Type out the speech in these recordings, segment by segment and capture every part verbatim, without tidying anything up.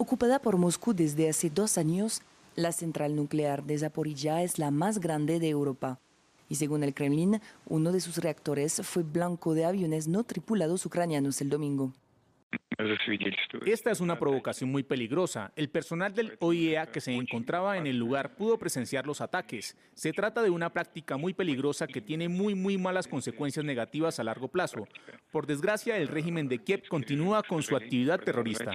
Ocupada por Moscú desde hace dos años, la central nuclear de Zaporizhia es la más grande de Europa. Y según el Kremlin, uno de sus reactores fue blanco de aviones no tripulados ucranianos el domingo. Esta es una provocación muy peligrosa. El personal del O I E A que se encontraba en el lugar pudo presenciar los ataques. Se trata de una práctica muy peligrosa que tiene muy, muy malas consecuencias negativas a largo plazo. Por desgracia, el régimen de Kiev continúa con su actividad terrorista.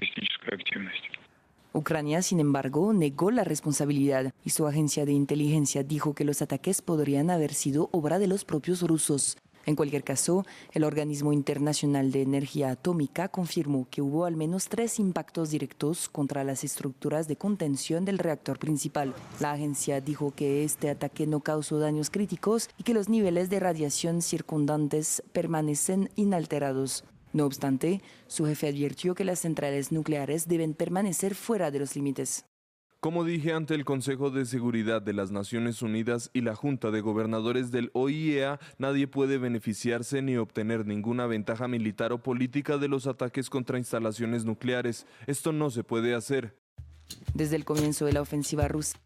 Ucrania, sin embargo, negó la responsabilidad y su agencia de inteligencia dijo que los ataques podrían haber sido obra de los propios rusos. En cualquier caso, el Organismo Internacional de Energía Atómica confirmó que hubo al menos tres impactos directos contra las estructuras de contención del reactor principal. La agencia dijo que este ataque no causó daños críticos y que los niveles de radiación circundantes permanecen inalterados. No obstante, su jefe advirtió que las centrales nucleares deben permanecer fuera de los límites. Como dije ante el Consejo de Seguridad de las Naciones Unidas y la Junta de Gobernadores del O I E A, nadie puede beneficiarse ni obtener ninguna ventaja militar o política de los ataques contra instalaciones nucleares. Esto no se puede hacer. Desde el comienzo de la ofensiva rusa.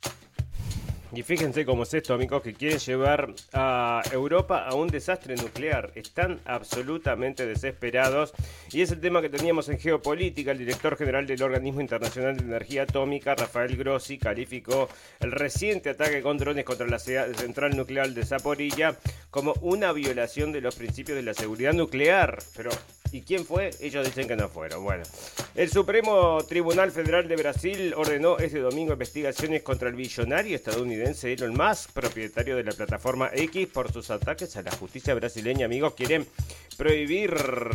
Y fíjense cómo es esto, amigos, que quieren llevar a Europa a un desastre nuclear. Están absolutamente desesperados. Y es el tema que teníamos en geopolítica. El director general del Organismo Internacional de Energía Atómica, Rafael Grossi, calificó el reciente ataque con drones contra la central nuclear de Zaporizhia como una violación de los principios de la seguridad nuclear. Pero ¿y quién fue? Ellos dicen que no fueron. Bueno, el Supremo Tribunal Federal de Brasil ordenó este domingo investigaciones contra el billonario estadounidense Elon Musk, propietario de la plataforma X, por sus ataques a la justicia brasileña. Amigos, quieren prohibir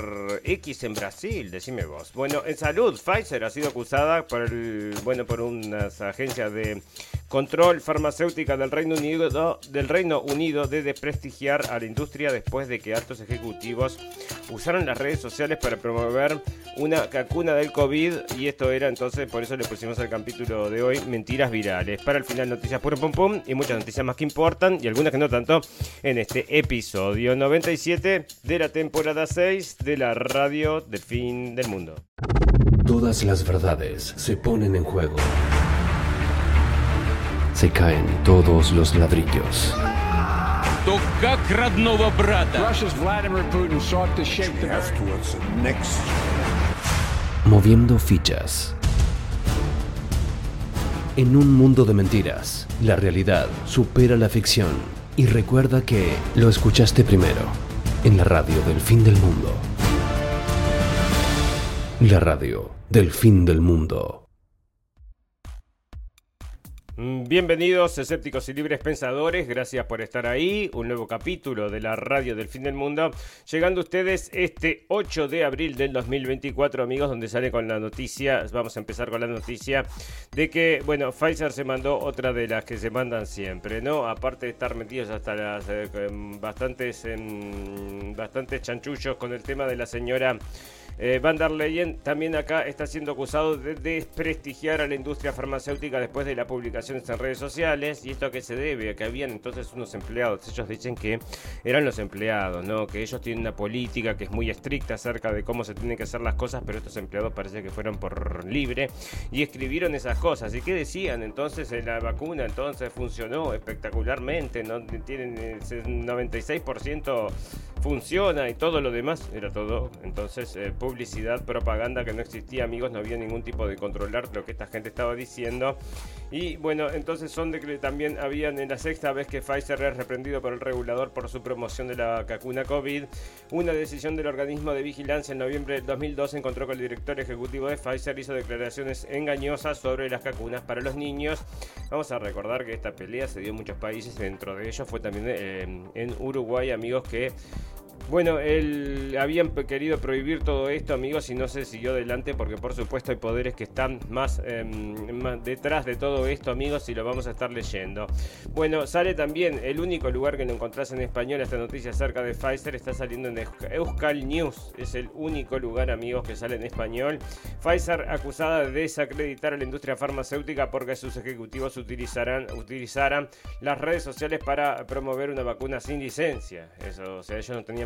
X en Brasil, decime vos. Bueno, en salud, Pfizer ha sido acusada por el, bueno, por unas agencias de control farmacéutica del Reino Unido, del Reino Unido de desprestigiar a la industria después de que altos ejecutivos usaron las redes sociales para promover una vacuna del COVID, y esto era entonces, por eso le pusimos al capítulo de hoy, mentiras virales. Para el final, noticias puro pum pum y muchas noticias más que importan y algunas que no tanto en este episodio noventa y siete de la temporada seis de la radio del fin del mundo. Todas las verdades se ponen en juego. Se caen todos los ladrillos. То как родного брата. Russia's Vladimir Putin sought to shape the next. Moviendo fichas. En un mundo de mentiras, la realidad supera la ficción. Y recuerda que lo escuchaste primero en la radio del fin del mundo. La radio del fin del mundo. Bienvenidos, escépticos y libres pensadores, gracias por estar ahí, un nuevo capítulo de la radio del fin del mundo, llegando a ustedes este ocho de abril del dos mil veinticuatro, amigos, donde sale con la noticia, vamos a empezar con la noticia de que, bueno, Pfizer se mandó otra de las que se mandan siempre, ¿no? Aparte de estar metidos hasta las eh, bastantes, eh, bastantes chanchullos con el tema de la señora Eh, Van der Leyen, también acá está siendo acusado de desprestigiar a la industria farmacéutica después de las publicaciones en redes sociales. ¿Y esto a qué se debe? A que habían entonces unos empleados, ellos dicen que eran los empleados, ¿no? Que ellos tienen una política que es muy estricta acerca de cómo se tienen que hacer las cosas, pero estos empleados parece que fueron por libre y escribieron esas cosas. ¿Y qué decían? Entonces eh, la vacuna entonces funcionó espectacularmente, ¿no? Tienen el noventa y seis por ciento funciona y todo lo demás era todo entonces eh, publicidad, propaganda que no existía, amigos, no había ningún tipo de controlar lo que esta gente estaba diciendo. Y bueno, entonces son de que también habían, en la sexta vez que Pfizer es reprendido por el regulador por su promoción de la vacuna COVID, una decisión del organismo de vigilancia en noviembre del dos mil doce encontró que el director ejecutivo de Pfizer hizo declaraciones engañosas sobre las vacunas para los niños. Vamos a recordar que esta pelea se dio en muchos países, dentro de ellos fue también eh, en Uruguay, amigos, que bueno, el, habían querido prohibir todo esto, amigos, y no se siguió adelante porque por supuesto hay poderes que están más, eh, más detrás de todo esto, amigos, y lo vamos a estar leyendo. Bueno, sale también el único lugar que lo encontrás en español, esta noticia acerca de Pfizer, está saliendo en Euskal News, es el único lugar, amigos, que sale en español. Pfizer acusada de desacreditar a la industria farmacéutica porque sus ejecutivos utilizarán, utilizarán las redes sociales para promover una vacuna sin licencia. Eso, o sea, ellos no tenían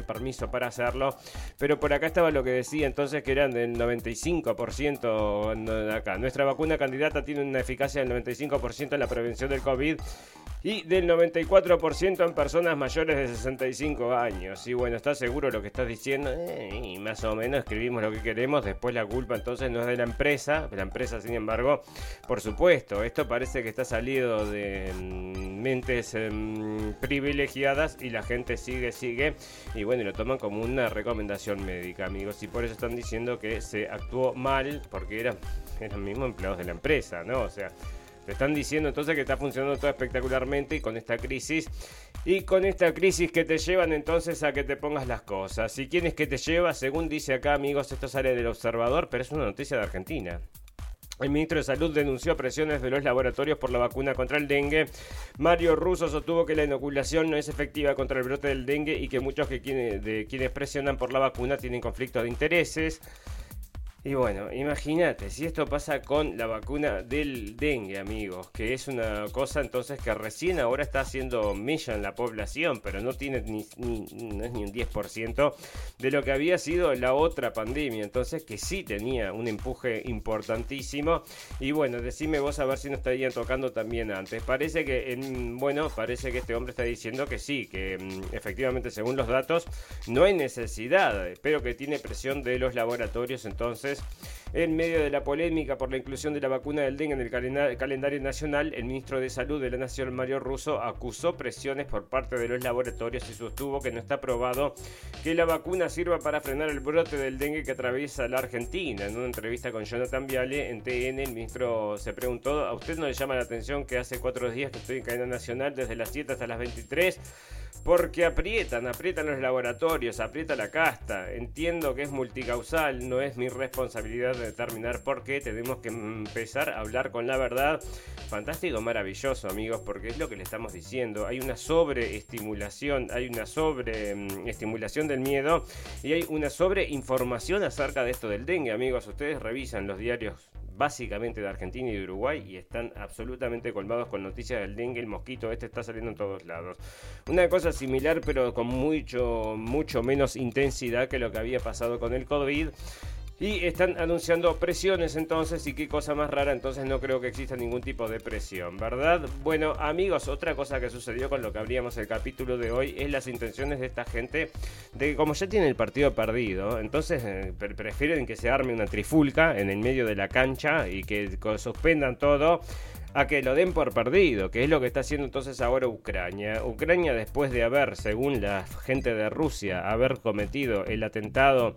permiso para hacerlo, pero por acá estaba lo que decía entonces que eran del noventa y cinco por ciento acá. Nuestra vacuna candidata tiene una eficacia del noventa y cinco por ciento en la prevención del COVID y del noventa y cuatro por ciento en personas mayores de sesenta y cinco años. Y bueno, ¿estás seguro lo que estás diciendo? Eh, y más o menos escribimos lo que queremos, después la culpa entonces no es de la empresa, la empresa sin embargo, por supuesto, esto parece que está salido de mm, mentes mm, privilegiadas y la gente sigue, sigue, y bueno, lo toman como una recomendación médica, amigos, y por eso están diciendo que se actuó mal, porque eran, eran mismos empleados de la empresa, ¿no? O sea, te están diciendo entonces que está funcionando todo espectacularmente y con esta crisis y con esta crisis que te llevan entonces a que te pongas las cosas. ¿Y quién es que te lleva? Según dice acá, amigos, esto sale del Observador, pero es una noticia de Argentina. El ministro de Salud denunció presiones de los laboratorios por la vacuna contra el dengue. Mario Russo sostuvo que la inoculación no es efectiva contra el brote del dengue y que muchos que quienes, de quienes presionan por la vacuna tienen conflictos de intereses. Y bueno, imagínate, si esto pasa con la vacuna del dengue, amigos, que es una cosa entonces que recién ahora está haciendo mella en la población, pero no tiene ni, ni, no es ni un diez por ciento de lo que había sido la otra pandemia, entonces que sí tenía un empuje importantísimo. Y bueno, decime vos a ver si nos estarían tocando también antes. Parece que, en, bueno, parece que este hombre está diciendo que sí, que efectivamente según los datos no hay necesidad, pero que tiene presión de los laboratorios entonces. En medio de la polémica por la inclusión de la vacuna del dengue en el calenda- calendario nacional, el ministro de Salud de la Nación, Mario Russo, acusó presiones por parte de los laboratorios y sostuvo que no está probado que la vacuna sirva para frenar el brote del dengue que atraviesa la Argentina. En una entrevista con Jonathan Viale en T N, el ministro se preguntó: ¿a usted no le llama la atención que hace cuatro días que estoy en cadena nacional desde las siete hasta las veintitrés? Porque aprietan, aprietan los laboratorios, aprieta la casta. Entiendo que es multicausal, no es mi responsabilidad de determinar por qué. Tenemos que empezar a hablar con la verdad. Fantástico, maravilloso, amigos, porque es lo que le estamos diciendo. Hay una sobreestimulación, hay una sobreestimulación del miedo y hay una sobreinformación acerca de esto del dengue, amigos. Ustedes revisan los diarios básicamente de Argentina y de Uruguay y están absolutamente colmados con noticias del dengue. El mosquito este está saliendo en todos lados. Una cosa similar pero con mucho, mucho menos intensidad que lo que había pasado con el COVID. Y están anunciando presiones entonces, y qué cosa más rara, entonces no creo que exista ningún tipo de presión, ¿verdad? Bueno, amigos, otra cosa que sucedió con lo que abríamos el capítulo de hoy es las intenciones de esta gente de que como ya tienen el partido perdido, entonces eh, pre- prefieren que se arme una trifulca en el medio de la cancha y que suspendan todo a que lo den por perdido, que es lo que está haciendo entonces ahora Ucrania. Ucrania, después de haber, según la gente de Rusia, haber cometido el atentado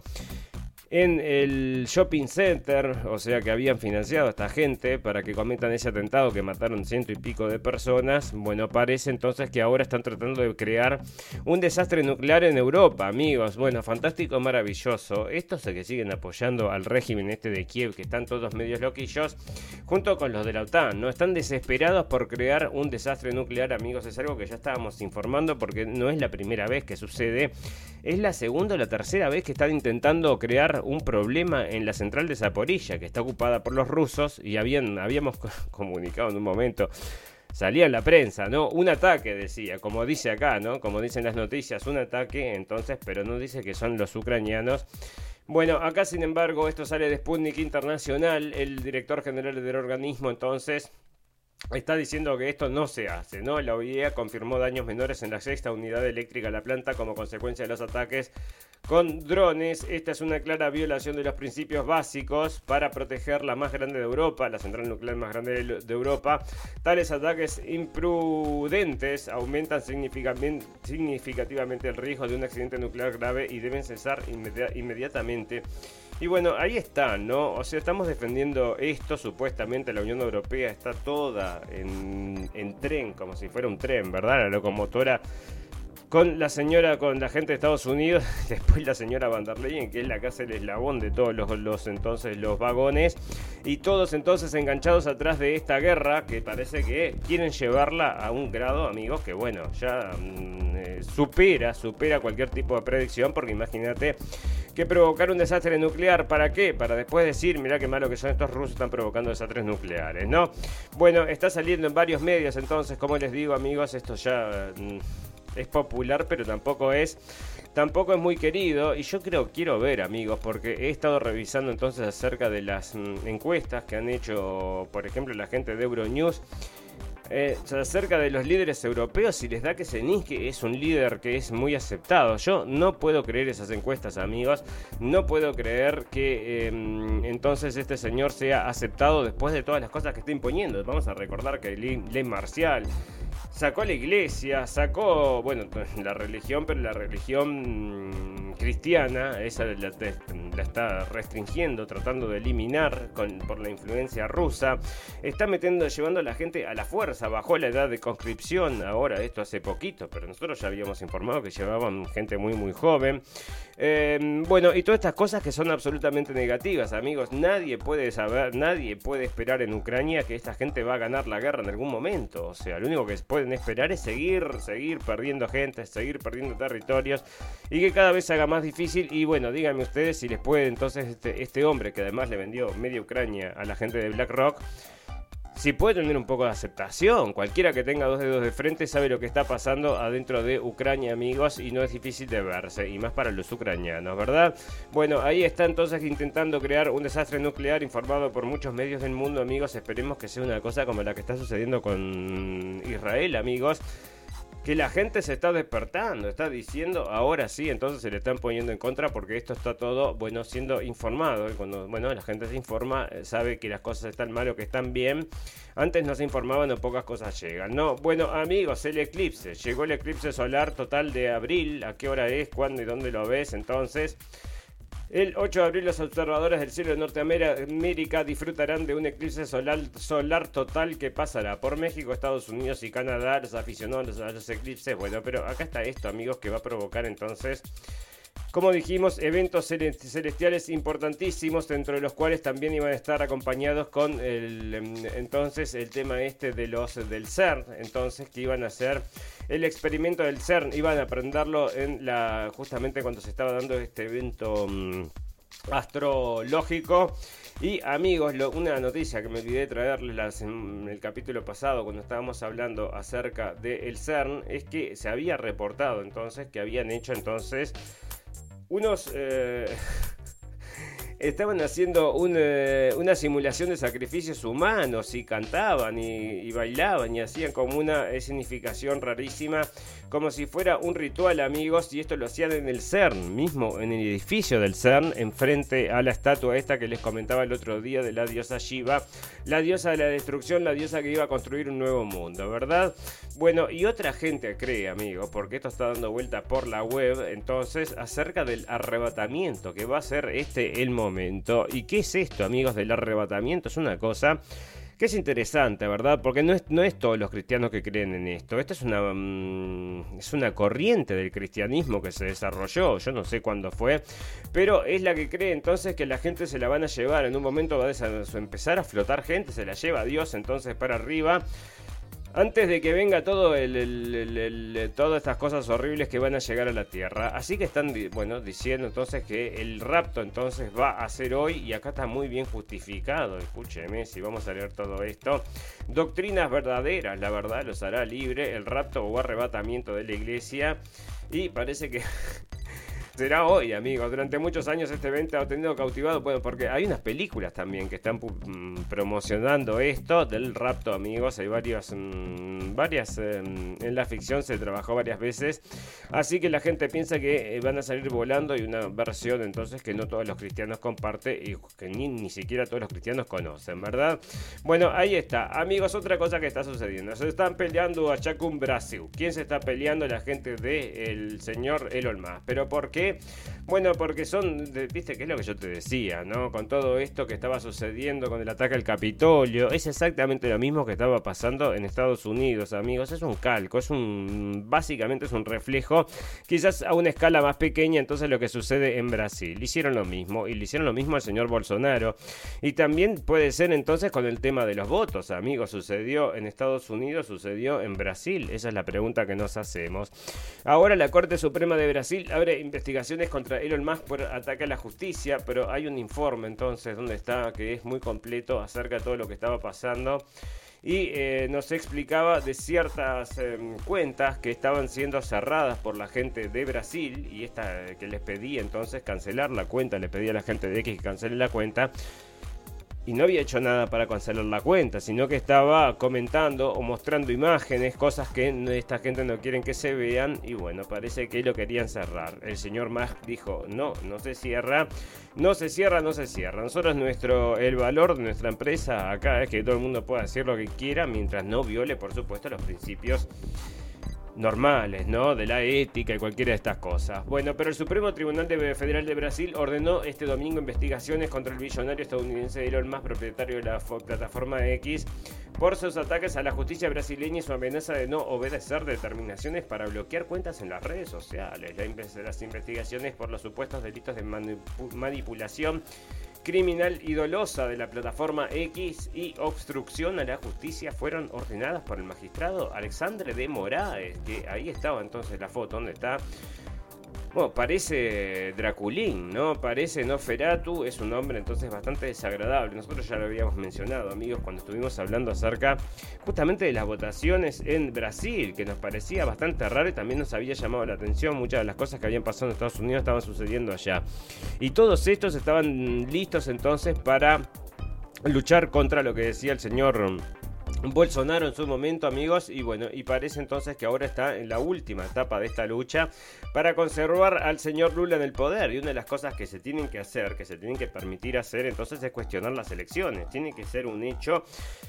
en el shopping center, o sea que habían financiado a esta gente para que cometan ese atentado que mataron ciento y pico de personas. Bueno, parece entonces que ahora están tratando de crear un desastre nuclear en Europa, amigos. Bueno, fantástico, maravilloso. Estos que siguen apoyando al régimen este de Kiev, que están todos medios loquillos, junto con los de la OTAN, ¿no? Están desesperados por crear un desastre nuclear, amigos. Es algo que ya estábamos informando porque no es la primera vez que sucede. Es la segunda o la tercera vez que están intentando crear un problema en la central de Zaporilla, que está ocupada por los rusos, y habían, habíamos comunicado en un momento, salía en la prensa, ¿no? Un ataque, decía, como dice acá, ¿no? Como dicen las noticias, un ataque, entonces, pero no dice que son los ucranianos. Bueno, acá sin embargo, esto sale de Sputnik Internacional, el director general del organismo, entonces está diciendo que esto no se hace, ¿no? La O I E A confirmó daños menores en la sexta unidad eléctrica de la planta como consecuencia de los ataques con drones. Esta es una clara violación de los principios básicos para proteger la más grande de Europa, la central nuclear más grande de Europa. Tales ataques imprudentes aumentan significativamente el riesgo de un accidente nuclear grave y deben cesar inmedi- inmediatamente. Y bueno, ahí está, ¿no? O sea, estamos defendiendo esto, supuestamente la Unión Europea está toda en, en tren, como si fuera un tren, ¿verdad? La locomotora con la señora, con la gente de Estados Unidos, después la señora Van der Leyen, que es la que hace el eslabón de todos los, los entonces los vagones, y todos entonces enganchados atrás de esta guerra, que parece que quieren llevarla a un grado, amigos, que bueno, ya mm, eh, supera, supera cualquier tipo de predicción, porque imagínate que provocar un desastre nuclear, ¿para qué? Para después decir, mirá qué malo que son estos rusos, están provocando desastres nucleares, ¿no? Bueno, está saliendo en varios medios, entonces, como les digo, amigos, esto ya mm, es popular, pero tampoco es tampoco es muy querido. Y yo creo, quiero ver, amigos, porque he estado revisando entonces acerca de las mm, encuestas que han hecho, por ejemplo, la gente de Euronews. Eh, acerca de los líderes europeos, y les da que Zelensky es un líder que es muy aceptado. Yo no puedo creer esas encuestas, amigos. No puedo creer que eh, entonces este señor sea aceptado después de todas las cosas que está imponiendo. Vamos a recordar que ley, ley marcial, sacó la iglesia, sacó, bueno, la religión, pero la religión cristiana, esa la, la está restringiendo, tratando de eliminar con, por la influencia rusa. Está metiendo, llevando a la gente a la fuerza, bajó la edad de conscripción, ahora esto hace poquito, pero nosotros ya habíamos informado que llevaban gente muy muy joven. Eh, bueno, y todas estas cosas que son absolutamente negativas, amigos. Nadie puede saber, nadie puede esperar en Ucrania que esta gente va a ganar la guerra en algún momento. O sea, lo único que pueden esperar es seguir, seguir perdiendo gente, seguir perdiendo territorios, y que cada vez se haga más difícil. Y bueno, díganme ustedes si les puede entonces este, este hombre, que además le vendió media Ucrania a la gente de BlackRock, si puede tener un poco de aceptación. Cualquiera que tenga dos dedos de frente sabe lo que está pasando adentro de Ucrania, amigos, y no es difícil de verse, y más para los ucranianos, ¿verdad? Bueno, ahí está entonces intentando crear un desastre nuclear, informado por muchos medios del mundo, amigos. Esperemos que sea una cosa como la que está sucediendo con Israel, amigos. Que la gente se está despertando, está diciendo, ahora sí, entonces se le están poniendo en contra, porque esto está todo, bueno, siendo informado. Y cuando, bueno, la gente se informa, sabe que las cosas están mal o que están bien. Antes no se informaban o pocas cosas llegan, ¿no? Bueno, amigos, el eclipse. Llegó el eclipse solar total de abril. ¿A qué hora es? ¿Cuándo y dónde lo ves? Entonces, el ocho de abril los observadores del cielo de Norteamérica disfrutarán de un eclipse solar, solar total que pasará por México, Estados Unidos y Canadá. Los aficionados a los eclipses, bueno, pero acá está esto, amigos, que va a provocar entonces, como dijimos, eventos celestiales importantísimos, dentro de los cuales también iban a estar acompañados con el, entonces el tema este de los del CERN, entonces que iban a hacer el experimento del CERN, iban a aprenderlo en la, justamente cuando se estaba dando este evento um, astrológico. Y amigos, lo, una noticia que me olvidé de traerles en el capítulo pasado, cuando estábamos hablando acerca del CERN, es que se había reportado entonces que habían hecho entonces unos... Eh, estaban haciendo un, eh, una simulación de sacrificios humanos, y cantaban y, y bailaban y hacían como una escenificación rarísima, como si fuera un ritual, amigos, y esto lo hacían en el CERN mismo, en el edificio del CERN, enfrente a la estatua esta que les comentaba el otro día de la diosa Shiva, la diosa de la destrucción, la diosa que iba a construir un nuevo mundo, ¿verdad? Bueno, y otra gente cree, amigos, porque esto está dando vuelta por la web, entonces, acerca del arrebatamiento, que va a ser este el momento. ¿Y qué es esto, amigos, del arrebatamiento? Es una cosa que es interesante, ¿verdad? Porque no es, no es todos los cristianos que creen en esto. Esta es una, um, es una corriente del cristianismo que se desarrolló, yo no sé cuándo fue, pero es la que cree entonces que la gente se la van a llevar. En un momento va a empezar a flotar gente, se la lleva Dios entonces para arriba, antes de que venga todo el, el, el, el, todas estas cosas horribles que van a llegar a la Tierra. Así que están, bueno, diciendo entonces que el rapto entonces va a ser hoy, y acá está muy bien justificado. Escúcheme, si vamos a leer todo esto. Doctrinas verdaderas, la verdad los hará libre, el rapto o arrebatamiento de la iglesia. Y parece que será hoy, amigos. Durante muchos años este evento ha tenido cautivado, bueno, porque hay unas películas también que están mmm, promocionando esto del rapto, amigos. Hay varias, mmm, varias eh, en la ficción se trabajó varias veces, así que la gente piensa que van a salir volando, y una versión entonces que no todos los cristianos comparten y que ni, ni siquiera todos los cristianos conocen, ¿verdad? Bueno, ahí está, amigos. Otra cosa que está sucediendo, se están peleando a Chacun Brasil. ¿Quién se está peleando? La gente del señor Elon Musk. ¿Pero por qué? Bueno, porque son, viste, que es lo que yo te decía, ¿no? Con todo esto que estaba sucediendo con el ataque al Capitolio, es exactamente lo mismo que estaba pasando en Estados Unidos, amigos. Es un calco, es un, básicamente es un reflejo, quizás a una escala más pequeña, entonces lo que sucede en Brasil. Hicieron lo mismo, y le hicieron lo mismo al señor Bolsonaro. Y también puede ser entonces con el tema de los votos, amigos. Sucedió en Estados Unidos, sucedió en Brasil. Esa es la pregunta que nos hacemos. Ahora la Corte Suprema de Brasil abre investigaciones contra Elon Musk por ataque a la justicia, pero hay un informe entonces donde está, que es muy completo acerca de todo lo que estaba pasando. y eh, nos explicaba de ciertas eh, cuentas que estaban siendo cerradas por la gente de Brasil, y esta que les pedía entonces cancelar la cuenta, le pedía a la gente de X que cancele la cuenta, y no había hecho nada para cancelar la cuenta, sino que estaba comentando o mostrando imágenes, cosas que esta gente no quieren que se vean, y bueno, parece que lo querían cerrar. El señor Musk dijo, no, no se cierra, no se cierra, no se cierra. Nosotros, nuestro, el valor de nuestra empresa acá es que todo el mundo pueda hacer lo que quiera, mientras no viole, por supuesto, los principios normales, ¿no? De la ética y cualquiera de estas cosas. Bueno, pero el Supremo Tribunal Federal de Brasil ordenó este domingo investigaciones contra el billonario estadounidense Elon Musk, propietario de la plataforma X, por sus ataques a la justicia brasileña y su amenaza de no obedecer determinaciones para bloquear cuentas en las redes sociales. Las investigaciones por los supuestos delitos de manipulación criminal y dolosa de la plataforma X y obstrucción a la justicia fueron ordenadas por el magistrado Alexandre de Moraes, que ahí estaba entonces la foto donde está. Bueno, parece Draculín, ¿no? Parece Nosferatu, es un hombre entonces bastante desagradable. Nosotros ya lo habíamos mencionado, amigos, cuando estuvimos hablando acerca justamente de las votaciones en Brasil, que nos parecía bastante raro y también nos había llamado la atención. Muchas de las cosas que habían pasado en Estados Unidos estaban sucediendo allá. Y todos estos estaban listos entonces para luchar contra lo que decía el señor Bolsonaro en su momento, amigos, y bueno, y parece entonces que ahora está en la última etapa de esta lucha para conservar al señor Lula en el poder. Y una de las cosas que se tienen que hacer, que se tienen que permitir hacer entonces, es cuestionar las elecciones. Tiene que ser un hecho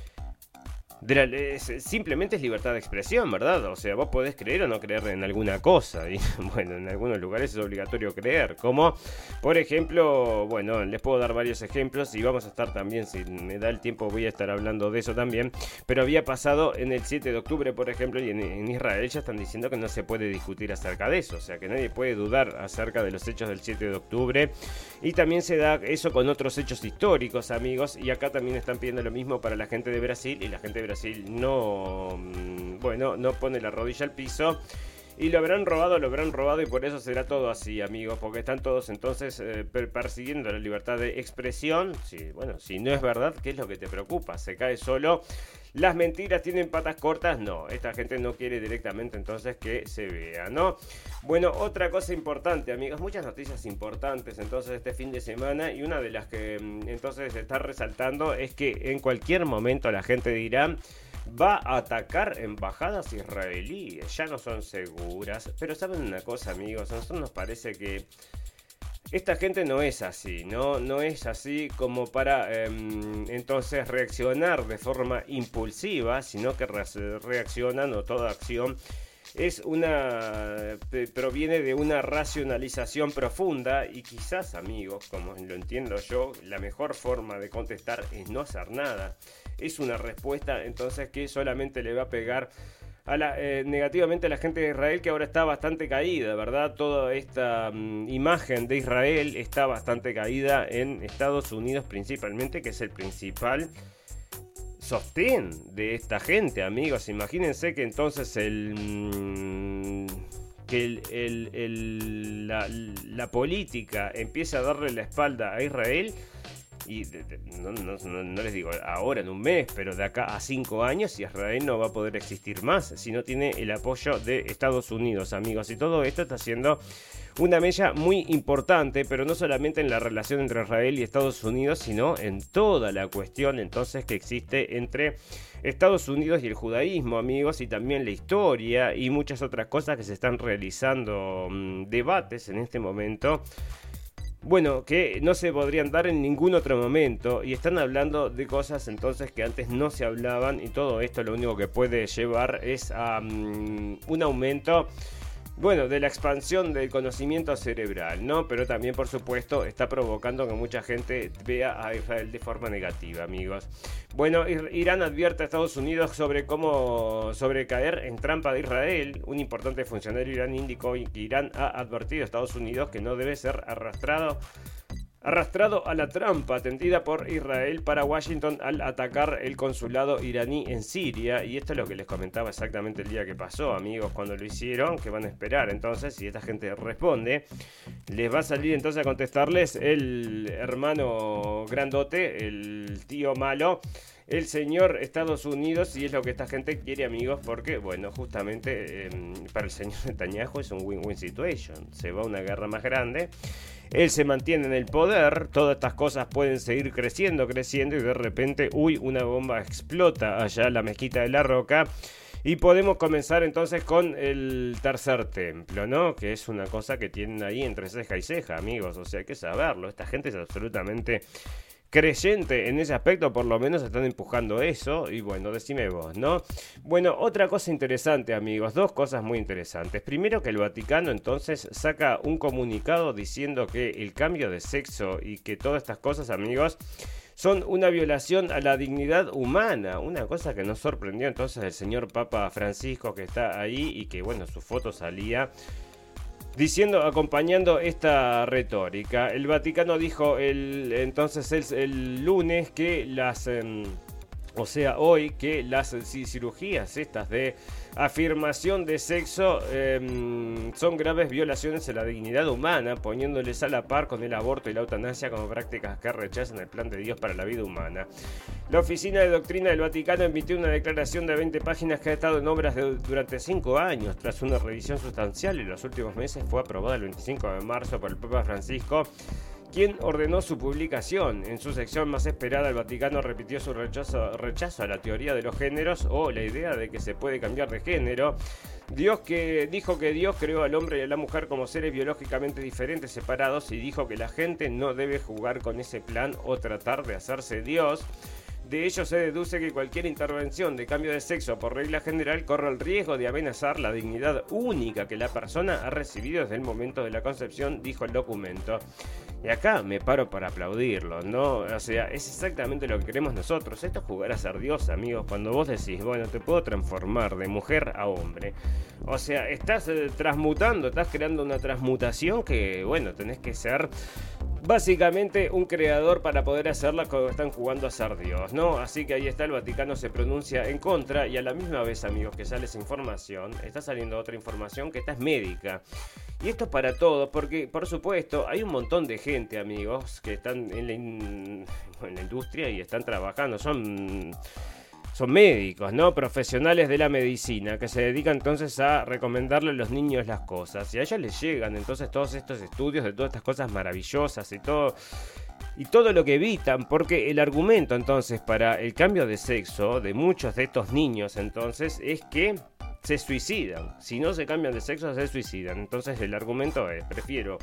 de la, es, simplemente es libertad de expresión, ¿verdad? O sea, vos podés creer o no creer en alguna cosa, y bueno, en algunos lugares es obligatorio creer, como por ejemplo, bueno, les puedo dar varios ejemplos y vamos a estar también, si me da el tiempo voy a estar hablando de eso también, pero había pasado en el siete de octubre, por ejemplo, y en, en Israel ya están diciendo que no se puede discutir acerca de eso, o sea, que nadie puede dudar acerca de los hechos del siete de octubre, y también se da eso con otros hechos históricos, amigos, y acá también están pidiendo lo mismo para la gente de Brasil, y la gente de Brasil Brasil no, bueno, no pone la rodilla al piso. Y lo habrán robado, lo habrán robado y por eso será todo así, amigos, porque están todos entonces eh, persiguiendo la libertad de expresión. Sí, bueno, si no es verdad, ¿qué es lo que te preocupa? ¿Se cae solo? ¿Las mentiras tienen patas cortas? No, esta gente no quiere directamente entonces que se vea, ¿no? Bueno, otra cosa importante, amigos, muchas noticias importantes entonces este fin de semana, y una de las que entonces está resaltando es que en cualquier momento la gente de Irán va a atacar embajadas israelíes. Ya no son seguras, pero saben una cosa, amigos, a nosotros nos parece que esta gente no es así, ¿no? No es así como para eh, entonces reaccionar de forma impulsiva, sino que re reaccionan, o toda acción es una proviene de una racionalización profunda, y quizás, amigos, como lo entiendo yo, la mejor forma de contestar es no hacer nada. Es una respuesta entonces que solamente le va a pegar a la, eh, negativamente a la gente de Israel, que ahora está bastante caída, ¿verdad? Toda esta um, imagen de Israel está bastante caída en Estados Unidos principalmente, que es el principal sostén de esta gente, amigos. Imagínense que entonces el mm, que el, el, el, la, la política empieza a darle la espalda a Israel. Y de, de, no, no, no, no les digo ahora en un mes, pero de acá a cinco años Israel no va a poder existir más si no tiene el apoyo de Estados Unidos, amigos. Y todo esto está siendo una mella muy importante, pero no solamente en la relación entre Israel y Estados Unidos, sino en toda la cuestión entonces que existe entre Estados Unidos y el judaísmo, amigos, y también la historia y muchas otras cosas que se están realizando, mmm, debates en este momento. Bueno, que no se podrían dar en ningún otro momento, y están hablando de cosas entonces que antes no se hablaban, y todo esto lo único que puede llevar es a um, un aumento, bueno, de la expansión del conocimiento cerebral, ¿no? Pero también, por supuesto, está provocando que mucha gente vea a Israel de forma negativa, amigos. Bueno, Irán advierte a Estados Unidos sobre cómo sobre caer en trampa de Israel. Un importante funcionario iraní indicó que Irán ha advertido a Estados Unidos que no debe ser arrastrado arrastrado a la trampa tendida por Israel para Washington al atacar el consulado iraní en Siria. Y esto es lo que les comentaba exactamente el día que pasó, amigos, cuando lo hicieron, que van a esperar. Entonces, si esta gente responde, les va a salir entonces a contestarles el hermano grandote, el tío malo, el señor Estados Unidos, y es lo que esta gente quiere, amigos, porque, bueno, justamente eh, para el señor Netanyahu es un win-win situation. Se va a una guerra más grande, él se mantiene en el poder, todas estas cosas pueden seguir creciendo, creciendo, y de repente, uy, una bomba explota allá en la mezquita de la Roca, y podemos comenzar entonces con el tercer templo, ¿no? Que es una cosa que tienen ahí entre ceja y ceja, amigos, o sea, hay que saberlo. Esta gente es absolutamente creyente en ese aspecto, por lo menos están empujando eso. Y bueno, decime vos, ¿no? Bueno, otra cosa interesante, amigos, dos cosas muy interesantes. Primero, que el Vaticano entonces saca un comunicado diciendo que el cambio de sexo y que todas estas cosas, amigos, son una violación a la dignidad humana. Una cosa que nos sorprendió entonces el señor Papa Francisco, que está ahí y que, bueno, su foto salía diciendo, acompañando esta retórica. El Vaticano dijo el, entonces el, el lunes que las, eh, o sea, hoy, que las cirugías estas de afirmación de sexo eh, son graves violaciones a la dignidad humana, poniéndoles a la par con el aborto y la eutanasia como prácticas que rechazan el plan de Dios para la vida humana. La Oficina de Doctrina del Vaticano emitió una declaración de veinte páginas que ha estado en obras de, durante cinco años. Tras una revisión sustancial en los últimos meses, fue aprobada el veinticinco de marzo por el Papa Francisco, quien ordenó su publicación. En su sección más esperada, el Vaticano repitió su rechazo, rechazo a la teoría de los géneros o la idea de que se puede cambiar de género. Dios que dijo que Dios creó al hombre y a la mujer como seres biológicamente diferentes, separados, y dijo que la gente no debe jugar con ese plan o tratar de hacerse Dios. De ello se deduce que cualquier intervención de cambio de sexo por regla general corre el riesgo de amenazar la dignidad única que la persona ha recibido desde el momento de la concepción, dijo el documento. Y acá me paro para aplaudirlo, ¿no? O sea, es exactamente lo que queremos nosotros. Esto es jugar a ser Dios, amigos. Cuando vos decís, bueno, te puedo transformar de mujer a hombre. O sea, estás eh, transmutando, estás creando una transmutación que, bueno, tenés que ser básicamente un creador para poder hacerla cuando están jugando a ser Dios, ¿no? Así que ahí está, el Vaticano se pronuncia en contra, y a la misma vez, amigos, que sale esa información, está saliendo otra información que esta es médica. Y esto es para todos, porque, por supuesto, hay un montón de gente, amigos, que están en la, in... en la industria y están trabajando, son... Son médicos, ¿no? Profesionales de la medicina que se dedican entonces a recomendarle a los niños las cosas. Y a ellos les llegan entonces todos estos estudios de todas estas cosas maravillosas y todo, y todo lo que evitan, porque el argumento entonces para el cambio de sexo de muchos de estos niños entonces es que se suicidan. Si no se cambian de sexo, se suicidan. Entonces el argumento es, prefiero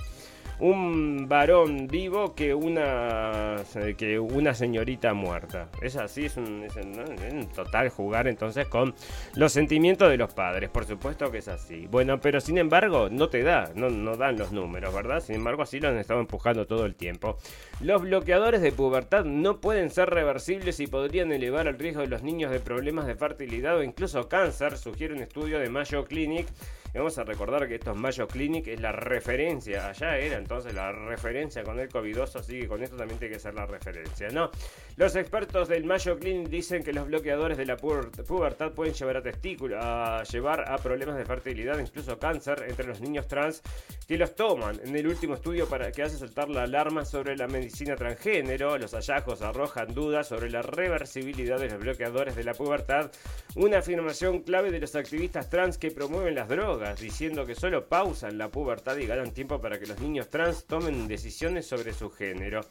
un varón vivo que una que una señorita muerta. Es así, es un, es un, es un total jugar entonces con los sentimientos de los padres. Por supuesto que es así. Bueno, pero sin embargo no te da, no, no dan los números, ¿verdad? Sin embargo así lo han estado empujando todo el tiempo. Los bloqueadores de pubertad no pueden ser reversibles y podrían elevar el riesgo de los niños de problemas de fertilidad o incluso cáncer, sugiere un estudio de Mayo Clinic. Y vamos a recordar que esto es Mayo Clinic, es la referencia, allá era entonces la referencia con el covidoso, así que con esto también tiene que ser la referencia, ¿no? Los expertos del Mayo Clinic dicen que los bloqueadores de la pubertad pueden llevar a testículos, a llevar a problemas de fertilidad, incluso cáncer, entre los niños trans que los toman. En el último estudio para que hace saltar la alarma sobre la medicina transgénero, los hallazgos arrojan dudas sobre la reversibilidad de los bloqueadores de la pubertad, una afirmación clave de los activistas trans que promueven las drogas, diciendo que solo pausan la pubertad y ganan tiempo para que los niños trans tomen decisiones sobre su género.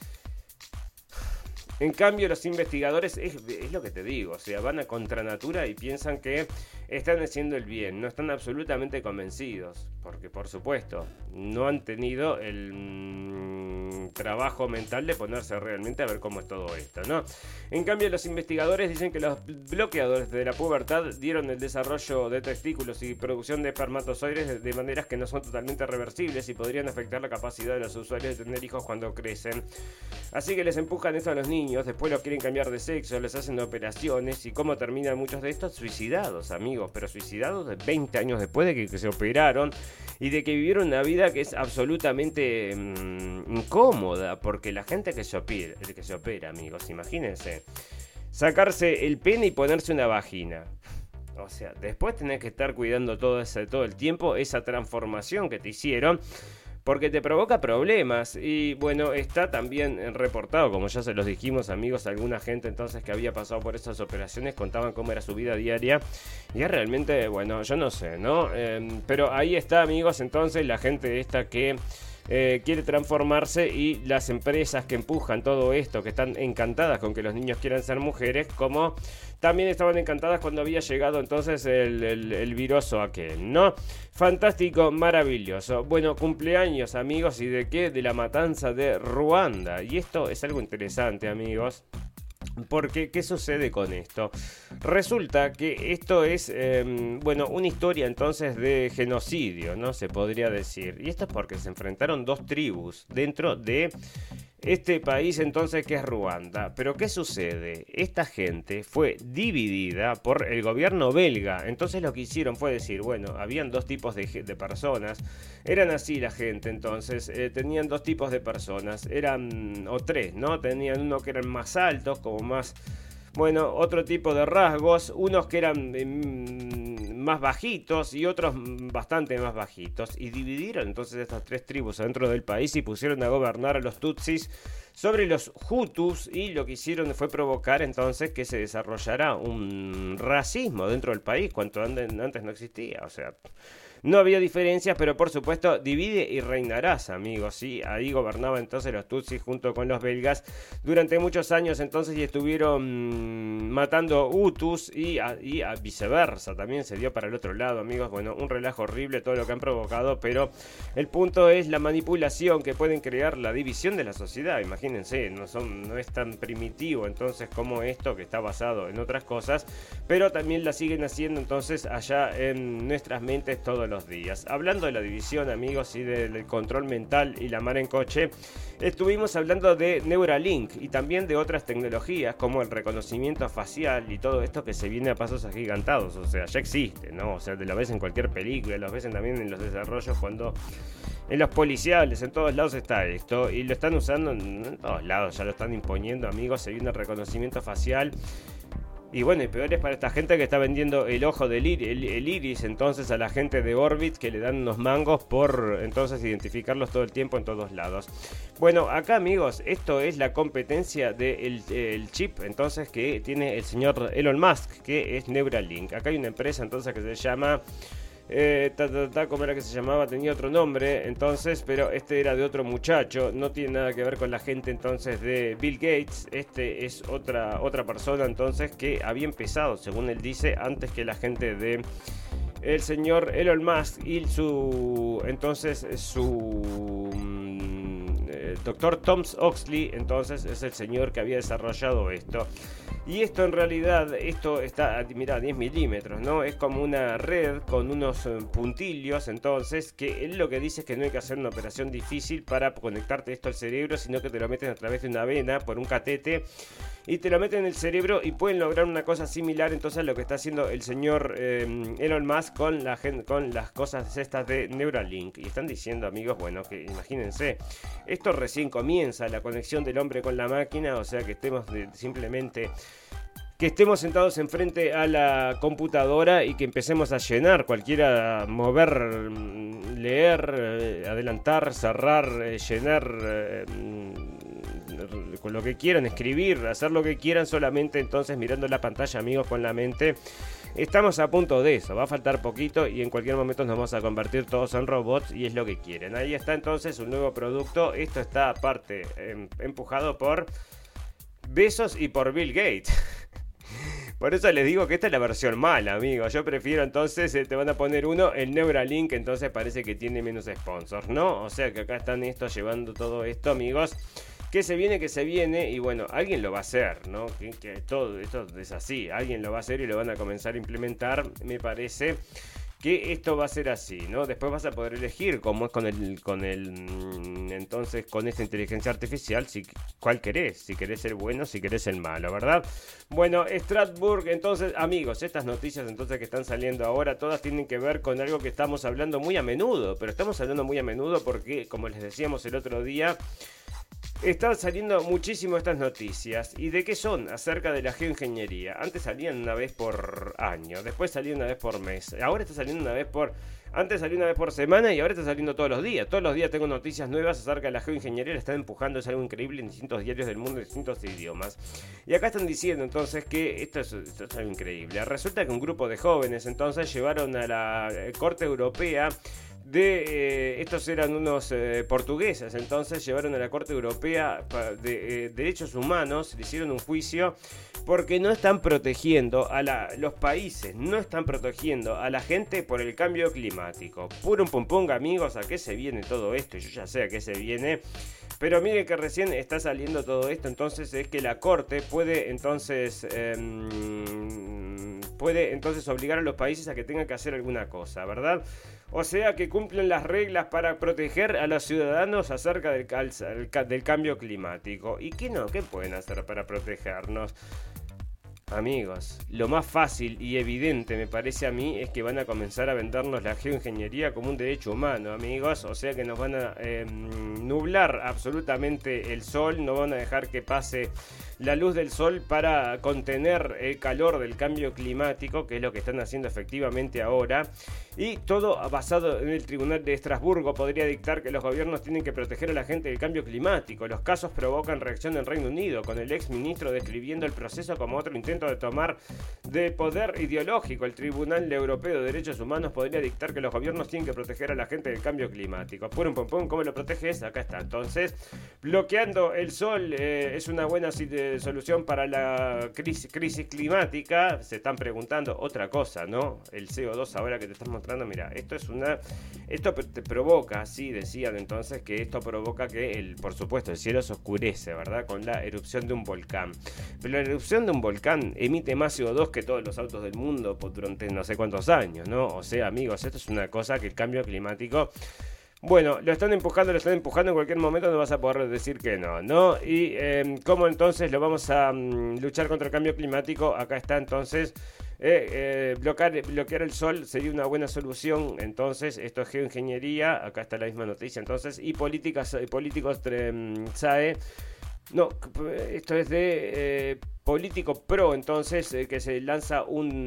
En cambio, los investigadores, es, es lo que te digo, o sea, van a contranatura y piensan que están haciendo el bien, no están absolutamente convencidos, porque por supuesto, no han tenido el mmm, trabajo mental de ponerse realmente a ver cómo es todo esto, ¿no? En cambio, los investigadores dicen que los bloqueadores de la pubertad dieron el desarrollo de testículos y producción de espermatozoides de, de maneras que no son totalmente reversibles y podrían afectar la capacidad de los usuarios de tener hijos cuando crecen. Así que les empujan eso a los niños, después los quieren cambiar de sexo, les hacen operaciones, y cómo terminan muchos de estos suicidados, amigos, pero suicidados de veinte años después de que, que se operaron y de que vivieron una vida que es absolutamente mmm, incómoda. incómoda, porque la gente que se opera, que se opera, amigos, imagínense, sacarse el pene y ponerse una vagina. O sea, después tenés que estar cuidando todo, ese, todo el tiempo esa transformación que te hicieron, porque te provoca problemas. Y bueno, está también reportado, como ya se los dijimos, amigos, alguna gente entonces que había pasado por estas operaciones contaban cómo era su vida diaria. Y es realmente, bueno, yo no sé, ¿no? Eh, pero ahí está, amigos, entonces la gente esta que eh, quiere transformarse, y las empresas que empujan todo esto, que están encantadas con que los niños quieran ser mujeres, como también estaban encantadas cuando había llegado entonces el, el, el viroso aquel, ¿no? Fantástico, maravilloso. Bueno, cumpleaños, amigos, ¿y de qué? De la matanza de Ruanda. Y esto es algo interesante, amigos. Porque, ¿qué sucede con esto? Resulta que esto es, eh, bueno, una historia entonces de genocidio, ¿no? Se podría decir. Y esto es porque se enfrentaron dos tribus dentro de este país entonces que es Ruanda. Pero ¿qué sucede? Esta gente fue dividida por el gobierno belga. Entonces lo que hicieron fue decir, bueno, habían dos tipos de, de personas. Eran así la gente entonces. Eh, tenían dos tipos de personas. Eran, o tres, ¿no? Tenían uno que eran más altos, como más... Bueno, otro tipo de rasgos, unos que eran eh, más bajitos y otros bastante más bajitos. Y dividieron entonces estas tres tribus dentro del país y pusieron a gobernar a los Tutsis sobre los Hutus, y lo que hicieron fue provocar entonces que se desarrollara un racismo dentro del país, cuanto antes no existía. O sea, no había diferencias, pero por supuesto divide y reinarás, amigos, ¿sí? Ahí gobernaban entonces los Tutsis junto con los belgas durante muchos años entonces, y estuvieron mmm, matando Hutus, y a, y a viceversa, también se dio para el otro lado, amigos. Bueno, un relajo horrible todo lo que han provocado, pero el punto es la manipulación que pueden crear, la división de la sociedad. Imagínense, no, son, no es tan primitivo entonces como esto, que está basado en otras cosas, pero también la siguen haciendo entonces allá en nuestras mentes todos los días. Hablando de la división, amigos, y del control mental y la mar en coche, estuvimos hablando de Neuralink y también de otras tecnologías como el reconocimiento facial y todo esto que se viene a pasos agigantados. O sea, ya existe, ¿no? O sea, te lo ves en cualquier película, lo ves también en los desarrollos, cuando en los policiales, en todos lados está esto, y lo están usando en todos lados, ya lo están imponiendo, amigos. Hay un reconocimiento facial. Y bueno, y peor es para esta gente que está vendiendo el ojo del ir, el, el iris entonces a la gente de Orbit, que le dan unos mangos por entonces identificarlos todo el tiempo en todos lados. Bueno, acá, amigos, esto es la competencia del de el chip entonces que tiene el señor Elon Musk, que es Neuralink. Acá hay una empresa entonces que se llama... Eh, ta, ta, ta, ¿cómo era que se llamaba? Tenía otro nombre entonces, pero este era de otro muchacho, no tiene nada que ver con la gente entonces de Bill Gates. Este es otra, otra persona entonces que había empezado, según él dice, antes que la gente de el señor Elon Musk, y su entonces su eh, doctor Thomas Oxley entonces es el señor que había desarrollado esto. Y esto en realidad, esto está, mirá, diez milímetros, ¿no? Es como una red con unos puntillos, entonces, que él lo que dice es que no hay que hacer una operación difícil para conectarte esto al cerebro, sino que te lo meten a través de una vena por un catete y te lo meten en el cerebro, y pueden lograr una cosa similar entonces a lo que está haciendo el señor eh, Elon Musk con, la, con las cosas estas de Neuralink. Y están diciendo, amigos, bueno, que imagínense, esto recién comienza, la conexión del hombre con la máquina, o sea que estemos de, simplemente... que estemos sentados enfrente a la computadora y que empecemos a llenar, cualquiera, mover, leer, adelantar, cerrar, llenar, con lo que quieran, escribir, hacer lo que quieran, solamente entonces mirando la pantalla, amigos, con la mente. Estamos a punto de eso, va a faltar poquito y en cualquier momento nos vamos a convertir todos en robots, y es lo que quieren. Ahí está entonces un nuevo producto. Esto está aparte em, empujado por Bezos y por Bill Gates. Por eso les digo que esta es la versión mala, amigos. Yo prefiero entonces, eh, te van a poner uno, el Neuralink, entonces parece que tiene menos sponsors, ¿no? O sea que acá están estos llevando todo esto, amigos. Que se viene, que se viene, y bueno, alguien lo va a hacer, ¿no? Que, que todo esto es así, alguien lo va a hacer y lo van a comenzar a implementar, me parece. que esto va a ser así, ¿no? Después vas a poder elegir, como es con el, con el, entonces con esta inteligencia artificial, si, cuál querés, si querés el bueno, si querés el malo, ¿verdad? Bueno, Strasbourg, entonces, amigos, estas noticias entonces que están saliendo ahora, todas tienen que ver con algo que estamos hablando muy a menudo, pero estamos hablando muy a menudo porque, como les decíamos el otro día, están saliendo muchísimo estas noticias. ¿Y de qué son? Acerca de la geoingeniería. Antes salían una vez por año, después salían una vez por mes, ahora está saliendo una vez por... Antes salió una vez por semana y ahora está saliendo todos los días. Todos los días tengo noticias nuevas acerca de la geoingeniería. La están empujando, es algo increíble en distintos diarios del mundo, en distintos idiomas. Y acá están diciendo entonces que esto es, esto es algo increíble. Resulta que un grupo de jóvenes entonces llevaron a la Corte Europea de eh, estos eran unos eh, portugueses, entonces llevaron a la Corte Europea de eh, Derechos Humanos, le hicieron un juicio porque no están protegiendo a la, los países, no están protegiendo a la gente por el cambio climático. Puro un pum pum, amigos, ¿a qué se viene todo esto? Yo ya sé a qué se viene, pero miren que recién está saliendo todo esto, entonces es que la Corte puede entonces eh, puede entonces obligar a los países a que tengan que hacer alguna cosa, ¿verdad? O sea que cumplen las reglas para proteger a los ciudadanos acerca del, del cambio climático. ¿Y qué no? ¿Qué pueden hacer para protegernos? Amigos, lo más fácil y evidente me parece a mí es que van a comenzar a vendernos la geoingeniería como un derecho humano, amigos. O sea que nos van a eh, nublar absolutamente el sol, no van a dejar que pase la luz del sol para contener el calor del cambio climático, que es lo que están haciendo efectivamente ahora. Y todo basado en el Tribunal de Estrasburgo podría dictar que los gobiernos tienen que proteger a la gente del cambio climático. Los casos provocan reacción en Reino Unido, con el ex ministro describiendo el proceso como otro intento de tomar de poder ideológico. El Tribunal Europeo de Derechos Humanos podría dictar que los gobiernos tienen que proteger a la gente del cambio climático. Pum, pum, pum, ¿cómo lo proteges? Acá está. Entonces, bloqueando el sol eh, es una buena solución para la crisis, crisis climática. Se están preguntando otra cosa, ¿no? El C O dos ahora que te estás mostrando, mira, esto es una... Esto te provoca, sí, decían entonces que esto provoca que, el, por supuesto, el cielo se oscurece, ¿verdad? Con la erupción de un volcán. Pero la erupción de un volcán emite más C O dos que todos los autos del mundo durante no sé cuántos años, ¿no? O sea, amigos, esto es una cosa que el cambio climático... Bueno, lo están empujando, lo están empujando, en cualquier momento no vas a poder decir que no, ¿no? Y eh, ¿cómo entonces lo vamos a um, luchar contra el cambio climático? Acá está entonces, eh, eh, bloquear, bloquear el sol sería una buena solución, entonces esto es geoingeniería, acá está la misma noticia, entonces, y políticas, políticos eh, S A E, no, esto es de... Eh, Político Pro, entonces, eh, que se lanza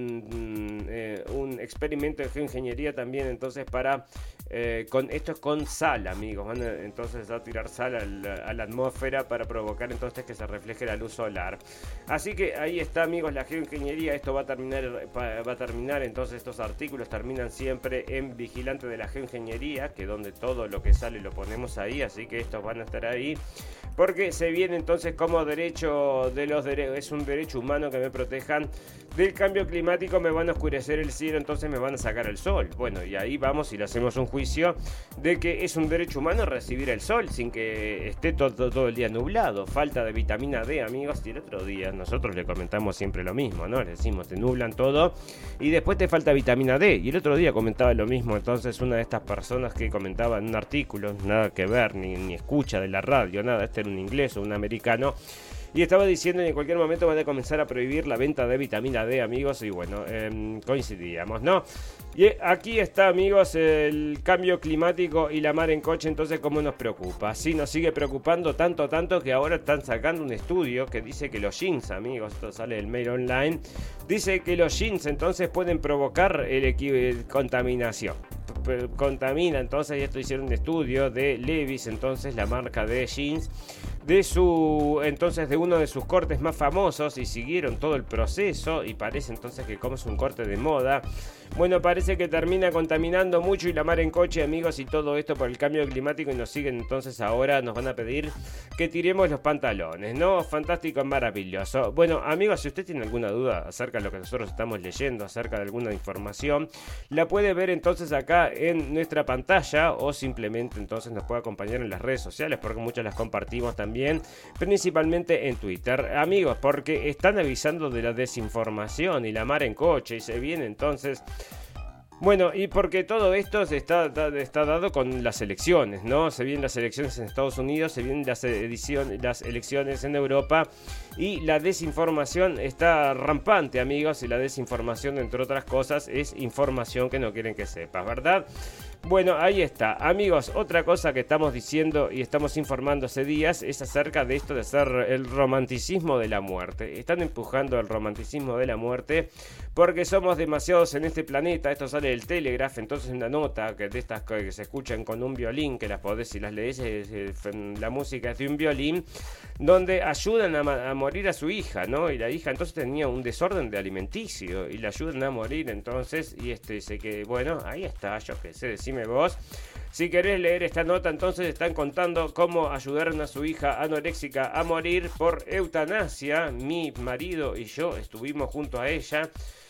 un, eh, un experimento de geoingeniería también, entonces, para, eh, con esto es con sal, amigos, van a, entonces a tirar sal a la, a la atmósfera para provocar entonces que se refleje la luz solar. Así que ahí está, amigos, la geoingeniería. Esto va a terminar, va a terminar, entonces estos artículos terminan siempre en Vigilante de la Geoingeniería, que donde todo lo que sale lo ponemos ahí, así que estos van a estar ahí, porque se viene entonces como derecho de los derechos. Es un derecho humano que me protejan del cambio climático, me van a oscurecer el cielo, entonces me van a sacar el sol. Bueno, y ahí vamos y le hacemos un juicio de que es un derecho humano recibir el sol sin que esté todo, todo el día nublado. Falta de vitamina D, amigos, y el otro día nosotros le comentamos siempre lo mismo, ¿no? Le decimos, te nublan todo y después te falta vitamina D. Y el otro día comentaba lo mismo, entonces una de estas personas que comentaba en un artículo, nada que ver, ni, ni escucha de la radio, nada, este era un inglés o un americano, y estaba diciendo que en cualquier momento van a comenzar a prohibir la venta de vitamina D, amigos, y bueno, eh, coincidíamos, ¿no? Y aquí está, amigos, el cambio climático y la mar en coche, entonces, ¿cómo nos preocupa? Sí, nos sigue preocupando tanto, tanto, que ahora están sacando un estudio que dice que los jeans, amigos, esto sale del Mail Online, dice que los jeans, entonces, pueden provocar el, el contaminación. Contamina, entonces, y esto hicieron un estudio de Levi's, entonces, la marca de jeans, de su, entonces, de uno de sus cortes más famosos, y siguieron todo el proceso, y parece entonces que como es un corte de moda, bueno, parece que termina contaminando mucho y la mar en coche, amigos, y todo esto por el cambio climático, y nos siguen entonces ahora, nos van a pedir que tiremos los pantalones, ¿no? Fantástico, maravilloso. Bueno, amigos, si usted tiene alguna duda acerca de lo que nosotros estamos leyendo, acerca de alguna información, la puede ver entonces acá en nuestra pantalla, o simplemente entonces nos puede acompañar en las redes sociales, porque muchas las compartimos también, principalmente en Twitter, amigos, porque están avisando de la desinformación y la mar en coche, y se viene entonces Bueno, y porque todo esto se está, está dado con las elecciones, ¿no? Se vienen las elecciones en Estados Unidos, se vienen las, edición, las elecciones en Europa y la desinformación está rampante, amigos, y la desinformación, entre otras cosas, es información que no quieren que sepas, ¿verdad? Bueno, ahí está. Amigos, otra cosa que estamos diciendo y estamos informando hace días es acerca de esto de ser el romanticismo de la muerte. Están empujando el romanticismo de la muerte porque somos demasiados en este planeta. Esto sale del Telegraph, entonces una nota que de estas que se escuchan con un violín, que las podés y las lees, la música es de un violín, donde ayudan a, a morir a su hija, ¿no? Y la hija entonces tenía un desorden de alimenticio y la ayudan a morir entonces, y este dice que, bueno, ahí está, yo qué sé, decime vos. Si querés leer esta nota, entonces están contando cómo ayudaron a su hija anoréxica a morir por eutanasia. Mi marido y yo estuvimos junto a ella.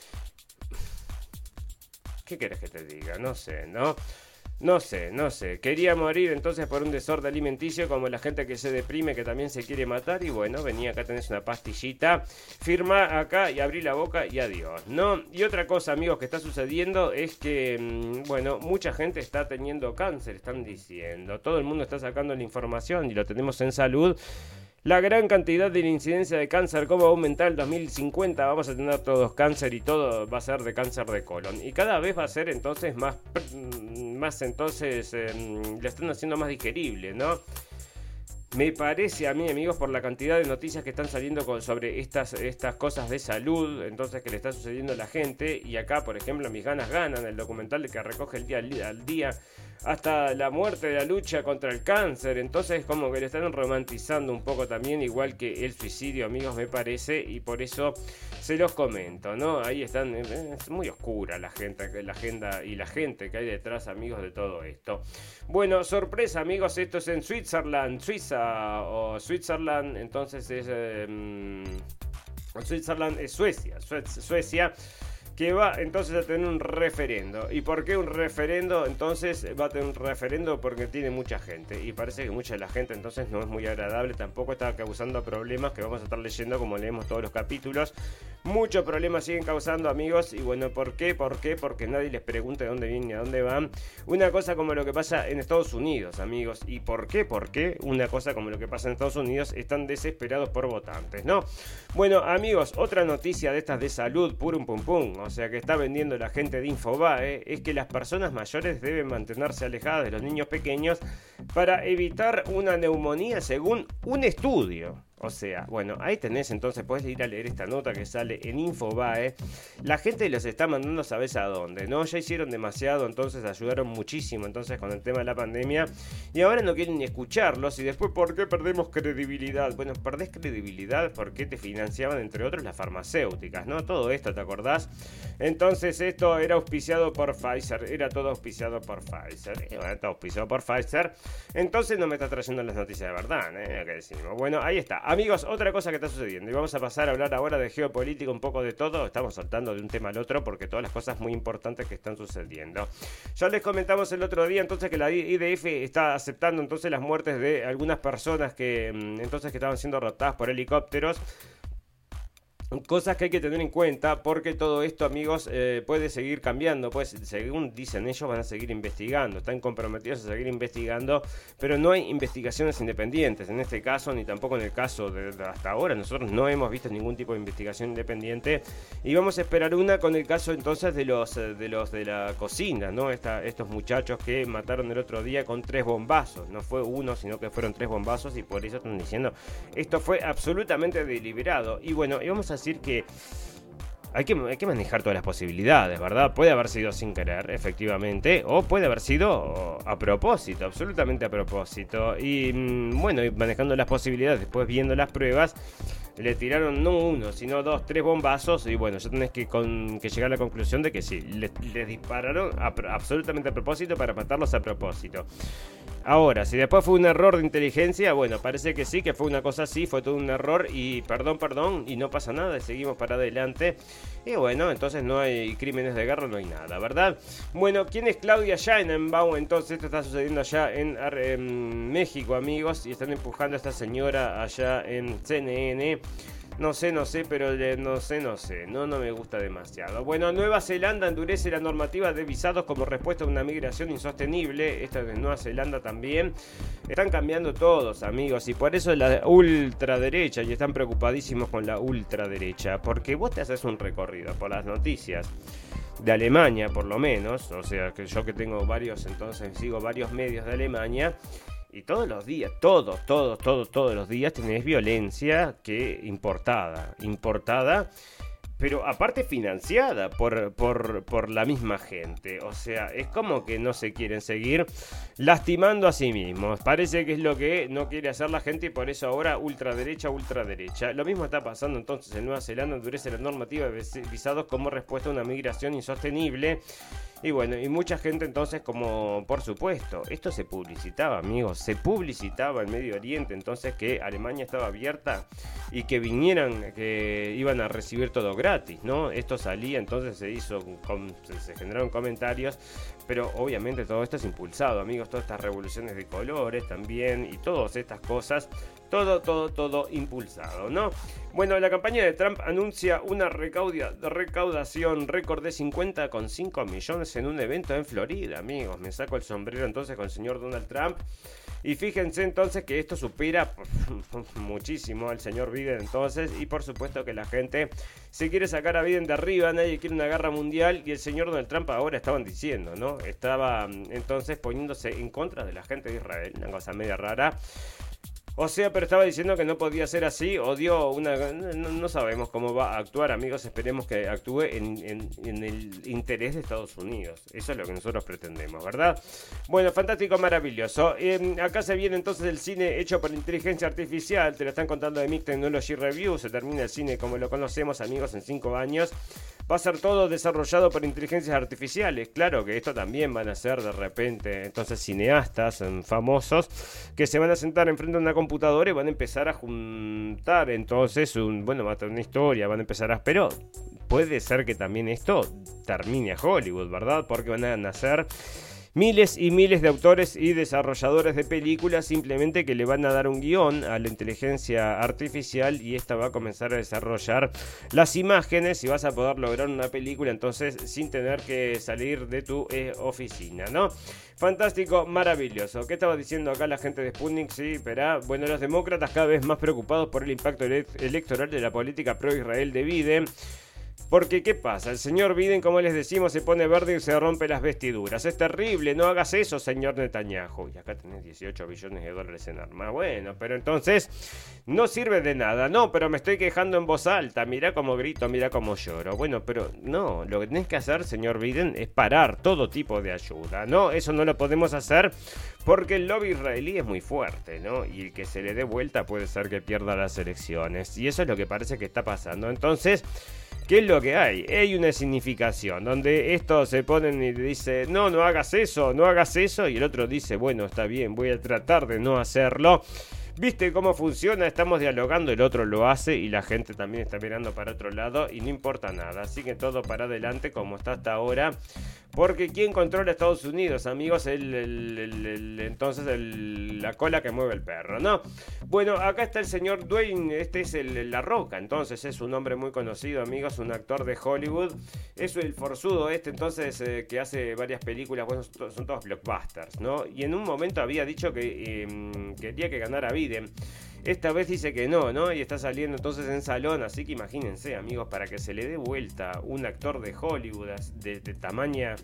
¿Qué querés que te diga? No sé, ¿no? No sé, no sé. Quería morir entonces por un desorden alimenticio, como la gente que se deprime, que también se quiere matar. Y bueno, venía acá, tenés una pastillita. Firma acá y abrí la boca y adiós, ¿no? Y otra cosa, amigos, que está sucediendo es que, bueno, mucha gente está teniendo cáncer, están diciendo. Todo el mundo está sacando la información y lo tenemos en salud. La gran cantidad de la incidencia de cáncer, cómo va a aumentar el dos mil cincuenta, vamos a tener todos cáncer y todo va a ser de cáncer de colon. Y cada vez va a ser entonces más, más entonces, eh, lo están haciendo más digerible, ¿no? Me parece a mí, amigos, por la cantidad de noticias que están saliendo con, sobre estas, estas cosas de salud, entonces que le está sucediendo a la gente. Y acá, por ejemplo, Mis Ganas Ganan, el documental que recoge el día al día, hasta la muerte de la lucha contra el cáncer. Entonces como que le están romantizando un poco también, igual que el suicidio, amigos, me parece. Y por eso se los comento, ¿no? Ahí están, es muy oscura la gente, la agenda y la gente que hay detrás, amigos, de todo esto. Bueno, sorpresa, amigos, esto es en Switzerland, Suiza o Switzerland, entonces es eh, Switzerland es Suecia, Suecia, que va entonces a tener un referendo. ¿Y por qué un referendo? Entonces va a tener un referendo porque tiene mucha gente, y parece que mucha de la gente entonces no es muy agradable, tampoco está causando problemas que vamos a estar leyendo como leemos todos los capítulos. Muchos problemas siguen causando, amigos, y bueno, ¿por qué? ¿Por qué? Porque nadie les pregunta de dónde vienen y a dónde van. Una cosa como lo que pasa en Estados Unidos, amigos. ¿Y por qué? ¿Por qué? Una cosa como lo que pasa en Estados Unidos, están desesperados por votantes, ¿no? Bueno, amigos, otra noticia de estas de salud, purum pum pum, o sea que está vendiendo la gente de Infobae, es que las personas mayores deben mantenerse alejadas de los niños pequeños para evitar una neumonía, según un estudio. O sea, bueno, ahí tenés, entonces puedes ir a leer esta nota que sale en Infobae. La gente los está mandando, sabes a dónde, ¿no? Ya hicieron demasiado, entonces ayudaron muchísimo entonces con el tema de la pandemia, y ahora no quieren ni escucharlos. Y después, ¿por qué perdemos credibilidad? Bueno, perdés credibilidad porque te financiaban, entre otros, las farmacéuticas, ¿no? Todo esto, ¿te acordás? Entonces esto era auspiciado por Pfizer, era todo auspiciado por Pfizer. Y bueno, está auspiciado por Pfizer, entonces no me está trayendo las noticias de verdad, ¿eh? ¿Qué decimos? Bueno, ahí está. Amigos, otra cosa que está sucediendo, y vamos a pasar a hablar ahora de geopolítica, un poco de todo. Estamos saltando de un tema al otro porque todas las cosas muy importantes que están sucediendo. Ya les comentamos el otro día entonces que la I D F está aceptando entonces las muertes de algunas personas que entonces que estaban siendo rotadas por helicópteros. Cosas que hay que tener en cuenta porque todo esto, amigos, eh, puede seguir cambiando. Pues según dicen ellos, van a seguir investigando, están comprometidos a seguir investigando, pero no hay investigaciones independientes en este caso, ni tampoco en el caso de, de hasta ahora. Nosotros no hemos visto ningún tipo de investigación independiente y vamos a esperar una con el caso entonces de los de los de la cocina, ¿no? Esta, estos muchachos que mataron el otro día con tres bombazos. No fue uno, sino que fueron tres bombazos, y por eso están diciendo esto fue absolutamente deliberado. Y bueno, y vamos a decir que hay que, hay que manejar todas las posibilidades, ¿verdad? Puede haber sido sin querer, efectivamente, o puede haber sido a propósito, absolutamente a propósito. Y bueno, manejando las posibilidades, después viendo las pruebas, le tiraron no uno, sino dos, tres bombazos, y bueno, ya tenés que, con, que llegar a la conclusión de que sí, les le dispararon a, absolutamente a propósito para matarlos a propósito. Ahora, si después fue un error de inteligencia, bueno, parece que sí, que fue una cosa así, fue todo un error y perdón, perdón, y no pasa nada, seguimos para adelante. Y bueno, entonces no hay crímenes de guerra, no hay nada, ¿verdad? Bueno, ¿quién es Claudia Sheinbaum? Entonces esto está sucediendo allá en, en México, amigos, y están empujando a esta señora allá en C N N. No sé, no sé, pero no sé, no sé. No, no me gusta demasiado. Bueno, Nueva Zelanda endurece la normativa de visados como respuesta a una migración insostenible. Esto es de Nueva Zelanda también. Están cambiando todos, amigos. Y por eso la ultraderecha, y están preocupadísimos con la ultraderecha. Porque vos te haces un recorrido por las noticias de Alemania, por lo menos. O sea, que yo que tengo varios, entonces sigo varios medios de Alemania. Y todos los días, todos, todos, todos, todos los días tenés violencia que importada, importada, pero aparte financiada por, por, por la misma gente. O sea, es como que no se quieren seguir lastimando a sí mismos. Parece que es lo que no quiere hacer la gente y por eso ahora ultraderecha, ultraderecha. Lo mismo está pasando entonces en Nueva Zelanda, endurece la normativa de visados como respuesta a una migración insostenible. Y bueno, y mucha gente entonces, como por supuesto, esto se publicitaba, amigos, se publicitaba en Medio Oriente, entonces que Alemania estaba abierta y que vinieran, que iban a recibir todo gratis, ¿no? Esto salía, entonces se hizo, se, se generaron comentarios, pero obviamente todo esto es impulsado, amigos, todas estas revoluciones de colores también y todas estas cosas. Todo, todo, todo impulsado, ¿no? Bueno, la campaña de Trump anuncia una recaudia, recaudación récord de cincuenta coma cinco millones en un evento en Florida, amigos. Me saco el sombrero entonces con el señor Donald Trump. Y fíjense entonces que esto supera muchísimo al señor Biden entonces. Y por supuesto que la gente se quiere sacar a Biden de arriba. Nadie quiere una guerra mundial. Y el señor Donald Trump ahora estaban diciendo, ¿no? Estaba entonces poniéndose en contra de la gente de Israel. Una cosa media rara. O sea, pero estaba diciendo que no podía ser así, o dio una... No, no sabemos cómo va a actuar, amigos, esperemos que actúe en, en, en el interés de Estados Unidos. Eso es lo que nosotros pretendemos, ¿verdad? Bueno, fantástico, maravilloso. Eh, acá se viene entonces el cine hecho por inteligencia artificial, te lo están contando de Mic Technology Review, se termina el cine como lo conocemos, amigos, en cinco años. Va a ser todo desarrollado por inteligencias artificiales. Claro que esto también van a ser de repente entonces cineastas famosos que se van a sentar enfrente de una computadora y van a empezar a juntar entonces un, bueno, va a tener una historia, van a empezar a... Pero puede ser que también esto termine a Hollywood, ¿verdad? Porque van a nacer miles y miles de autores y desarrolladores de películas simplemente que le van a dar un guión a la inteligencia artificial y esta va a comenzar a desarrollar las imágenes y vas a poder lograr una película entonces sin tener que salir de tu eh, oficina, ¿no? Fantástico, maravilloso. ¿Qué estaba diciendo acá la gente de Sputnik? Sí, espera. Bueno, los demócratas cada vez más preocupados por el impacto ele- electoral de la política pro-Israel de Biden. Porque, ¿qué pasa? El señor Biden, como les decimos, se pone verde y se rompe las vestiduras. Es terrible, no hagas eso, señor Netanyahu. Y acá tenés dieciocho billones de dólares en armas. Bueno, pero entonces no sirve de nada. No, pero me estoy quejando en voz alta. Mirá cómo grito, mirá cómo lloro. Bueno, pero no, lo que tenés que hacer, señor Biden, es parar todo tipo de ayuda. No, eso no lo podemos hacer porque el lobby israelí es muy fuerte, ¿no? Y el que se le dé vuelta puede ser que pierda las elecciones. Y eso es lo que parece que está pasando. Entonces... ¿qué es lo que hay? Hay una significación donde estos se ponen y dice no, no hagas eso, no hagas eso, y el otro dice, bueno, está bien, voy a tratar de no hacerlo. ¿Viste cómo funciona? Estamos dialogando, el otro lo hace y la gente también está mirando para otro lado y no importa nada. Así que todo para adelante como está hasta ahora. Porque ¿quién controla Estados Unidos, amigos? El, el, el, el, entonces el, la cola que mueve el perro, ¿no? Bueno, acá está el señor Dwayne, este es el, La Roca, entonces es un hombre muy conocido, amigos, un actor de Hollywood. Es el forzudo este, entonces, eh, que hace varias películas, bueno, son todos blockbusters, ¿no? Y en un momento había dicho que eh, quería que ganara Biden. Esta vez dice que no, ¿no? Y está saliendo entonces en salón, así que imagínense, amigos, para que se le dé vuelta un actor de Hollywood de, de tamaña...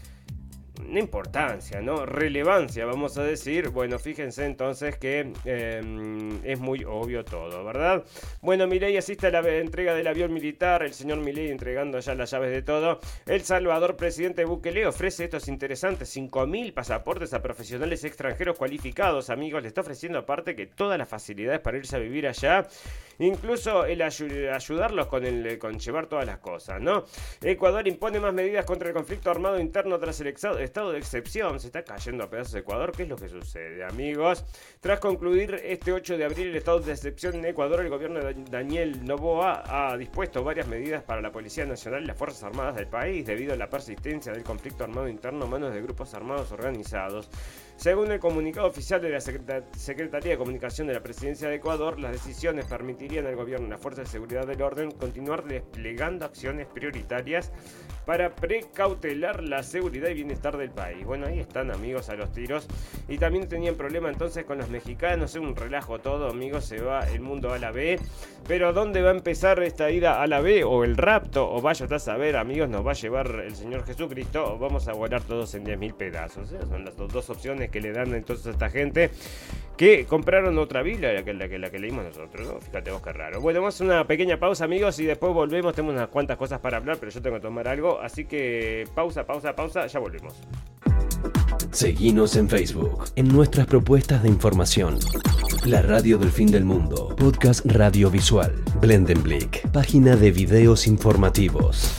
no importancia, ¿no? Relevancia, vamos a decir. Bueno, fíjense entonces que eh, es muy obvio todo, ¿verdad? Bueno, Milei asiste a la entrega del avión militar. El señor Milei entregando ya las llaves de todo. El Salvador, presidente Bukele, ofrece estos interesantes cinco mil pasaportes a profesionales extranjeros cualificados, amigos. Le está ofreciendo aparte que todas las facilidades para irse a vivir allá. Incluso el ay- ayudarlos con, el, con llevar todas las cosas, ¿no? Ecuador impone más medidas contra el conflicto armado interno tras el exado. estado de excepción. Se está cayendo a pedazos Ecuador. ¿Qué es lo que sucede, amigos? Tras concluir este ocho de abril el estado de excepción en Ecuador, el gobierno de Daniel Noboa ha dispuesto varias medidas para la Policía Nacional y las Fuerzas Armadas del país debido a la persistencia del conflicto armado interno a manos de grupos armados organizados. Según el comunicado oficial de la Secretaría de Comunicación de la Presidencia de Ecuador, las decisiones permitirían al gobierno y las fuerzas de seguridad del orden continuar desplegando acciones prioritarias para precautelar la seguridad y bienestar del país. Bueno, ahí están, amigos, a los tiros. Y también tenían problema entonces con los mexicanos. Es un relajo todo, amigos. Se va el mundo a la B. Pero ¿dónde va a empezar esta ida a la B? O el rapto, o vaya a saber, amigos, nos va a llevar el Señor Jesucristo, o vamos a volar todos en diez mil pedazos. Esas son las dos opciones que le dan entonces a esta gente que compraron otra Biblia, la que, la que, la que leímos nosotros, ¿no? Fíjate vos qué raro. Bueno, vamos a una pequeña pausa, amigos, y después volvemos. Tenemos unas cuantas cosas para hablar, pero yo tengo que tomar algo. Así que pausa, pausa, pausa, ya volvemos. Seguinos en Facebook, en nuestras propuestas de información. La Radio del Fin del Mundo, podcast radiovisual, Blendenblick, página de videos informativos.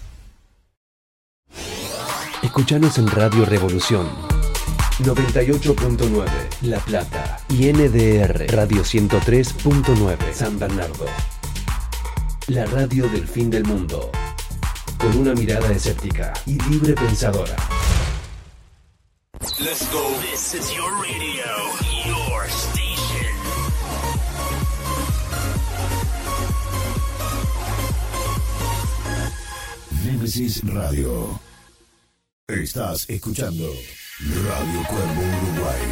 Escuchanos en Radio Revolución noventa y ocho punto nueve La Plata y N D R Radio ciento tres punto nueve San Bernardo. La radio del fin del mundo, con una mirada escéptica y libre pensadora. Let's go. This is your radio, your station. Nemesis Radio. Estás escuchando Radio Cuervo Uruguay.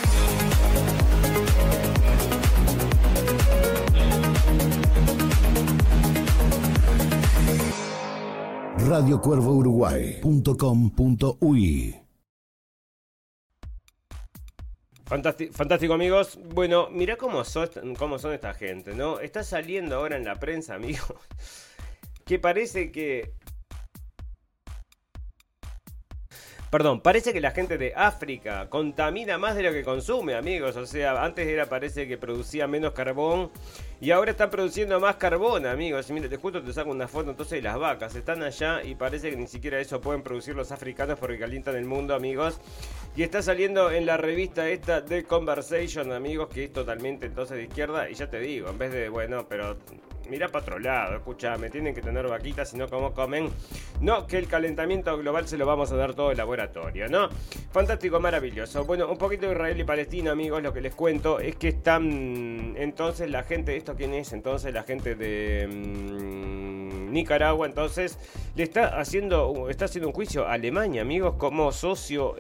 radio cuervo uruguay punto com punto u y. Fantástico, fantástico, amigos. Bueno, mirá cómo son, cómo son esta gente, ¿no? Está saliendo ahora en la prensa, amigos, que parece que... Perdón, parece que la gente de África contamina más de lo que consume, amigos. O sea, antes era, parece que producía menos carbón y ahora están produciendo más carbón, amigos. Mira, te justo te saco una foto entonces de las vacas. Están allá y parece que ni siquiera eso pueden producir los africanos porque calientan el mundo, amigos. Y está saliendo en la revista esta The Conversation, amigos, que es totalmente entonces de izquierda. Y ya te digo, en vez de, bueno, pero... Mirá para otro lado, escuchame, tienen que tener vaquitas, si no, ¿cómo comen? No, que el calentamiento global se lo vamos a dar todo el laboratorio, ¿no? Fantástico, maravilloso. Bueno, un poquito de Israel y Palestina, amigos, lo que les cuento es que están, entonces, la gente, ¿esto quién es? Entonces, la gente de mmm, Nicaragua, entonces, le está haciendo, está haciendo un juicio a Alemania, amigos, como socio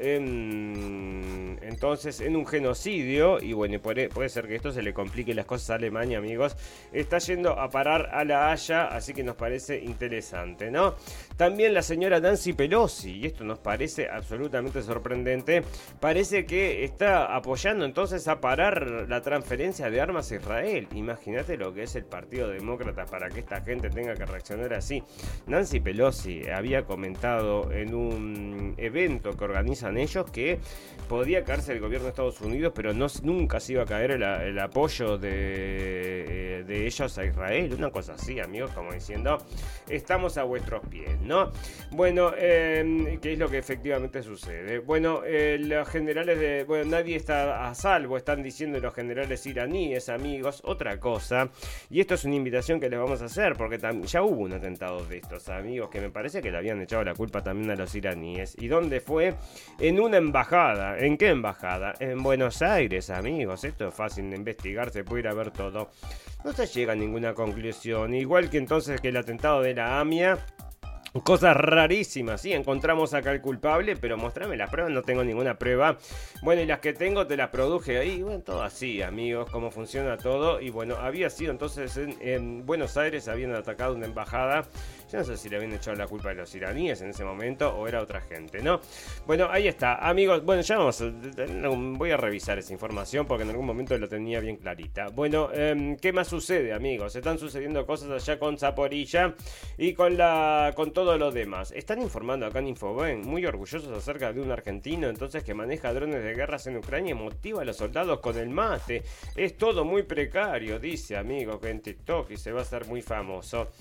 en, entonces, en un genocidio, y bueno, puede, puede ser que esto se le complique las cosas a Alemania, amigos. Está yendo a parar a La Haya, así que nos parece interesante, ¿no? También la señora Nancy Pelosi, y esto nos parece absolutamente sorprendente, parece que está apoyando entonces a parar la transferencia de armas a Israel. Imagínate lo que es el Partido Demócrata para que esta gente tenga que reaccionar así. Nancy Pelosi había comentado en un evento que organizan ellos que podía caerse el gobierno de Estados Unidos, pero no, nunca se iba a caer el, el apoyo de, de ellos a Israel. Una cosa así, amigos, como diciendo, estamos a vuestros pies, ¿no? Bueno, eh, ¿qué es lo que efectivamente sucede? Bueno, eh, los generales de... Bueno, nadie está a salvo, están diciendo los generales iraníes, amigos, otra cosa. Y esto es una invitación que les vamos a hacer, porque ya hubo un atentado de estos, amigos, que me parece que le habían echado la culpa también a los iraníes. ¿Y dónde fue? En una embajada. ¿En qué embajada? En Buenos Aires, amigos. Esto es fácil de investigar, se puede ir a ver todo. No se llega a ninguna conclusión. Igual que entonces que el atentado de la AMIA. Cosas rarísimas, sí, encontramos acá el culpable, pero mostrame las pruebas, no tengo ninguna prueba. Bueno, y las que tengo te las produje ahí, bueno, todo así, amigos, cómo funciona todo. Y bueno, había sido entonces en, en Buenos Aires, habían atacado una embajada. Yo no sé si le habían echado la culpa a los iraníes en ese momento o era otra gente, ¿no? Bueno, ahí está, amigos. Bueno, ya vamos, a, voy a revisar esa información porque en algún momento lo tenía bien clarita. Bueno, eh, ¿qué más sucede, amigos? Están sucediendo cosas allá con Zaporilla y con la con todo lo demás. Están informando acá en Infobae, muy orgullosos acerca de un argentino entonces que maneja drones de guerras en Ucrania y motiva a los soldados con el mate. Es todo muy precario, dice, amigo, que en TikTok y se va a hacer muy famoso.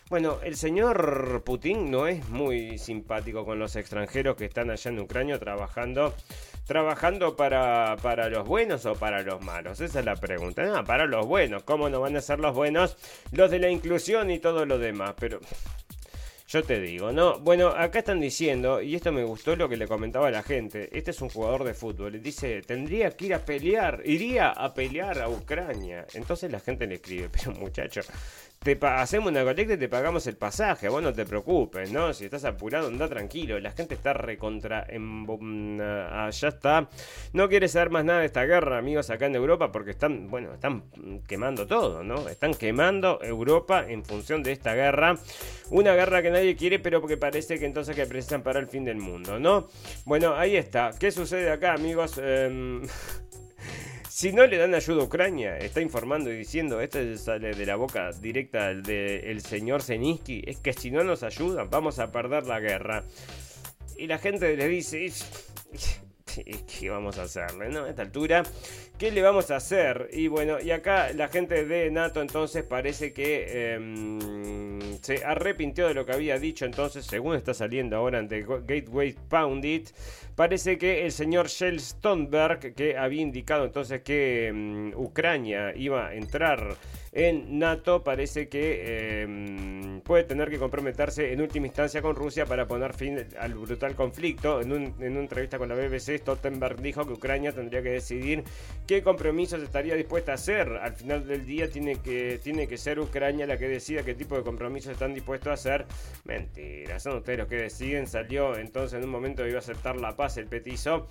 Bueno, el señor Putin no es muy simpático con los extranjeros que están allá en Ucrania trabajando, trabajando para, para los buenos o para los malos. Esa es la pregunta. No, para los buenos. ¿Cómo no van a ser los buenos? Los de la inclusión y todo lo demás. Pero yo te digo, ¿no? Bueno, acá están diciendo, y esto me gustó lo que le comentaba a la gente, este es un jugador de fútbol, y dice, tendría que ir a pelear, iría a pelear a Ucrania. Entonces la gente le escribe, pero muchacho, te hacemos una colecta y te pagamos el pasaje, vos no te preocupes, ¿no? Si estás apurado, anda tranquilo, la gente está recontra, en, allá está, no quiere saber más nada de esta guerra, amigos, acá en Europa, porque están, bueno, están quemando todo, ¿no? Están quemando Europa en función de esta guerra, una guerra que nadie quiere, pero porque parece que entonces que precisan para el fin del mundo, ¿no? Bueno, ahí está, ¿qué sucede acá, amigos? Eh... Si no le dan ayuda a Ucrania, está informando y diciendo, esto sale de la boca directa del señor Zelensky, es que si no nos ayudan vamos a perder la guerra. Y la gente le dice, ¿qué vamos a hacerle, no? A esta altura, ¿qué le vamos a hacer? Y bueno, y acá la gente de NATO entonces parece que eh, se arrepintió de lo que había dicho, entonces, según está saliendo ahora ante Gateway Pundit, parece que el señor Jens Stoltenberg, que había indicado entonces que um, Ucrania iba a entrar en NATO, parece que eh, puede tener que comprometerse en última instancia con Rusia para poner fin al brutal conflicto. En, un, en una entrevista con la B B C, Stoltenberg dijo que Ucrania tendría que decidir qué compromisos estaría dispuesta a hacer. Al final del día tiene que, tiene que ser Ucrania la que decida qué tipo de compromisos están dispuestos a hacer. Mentira, son ustedes los que deciden. Salió entonces en un momento iba a aceptar la paz el petizo.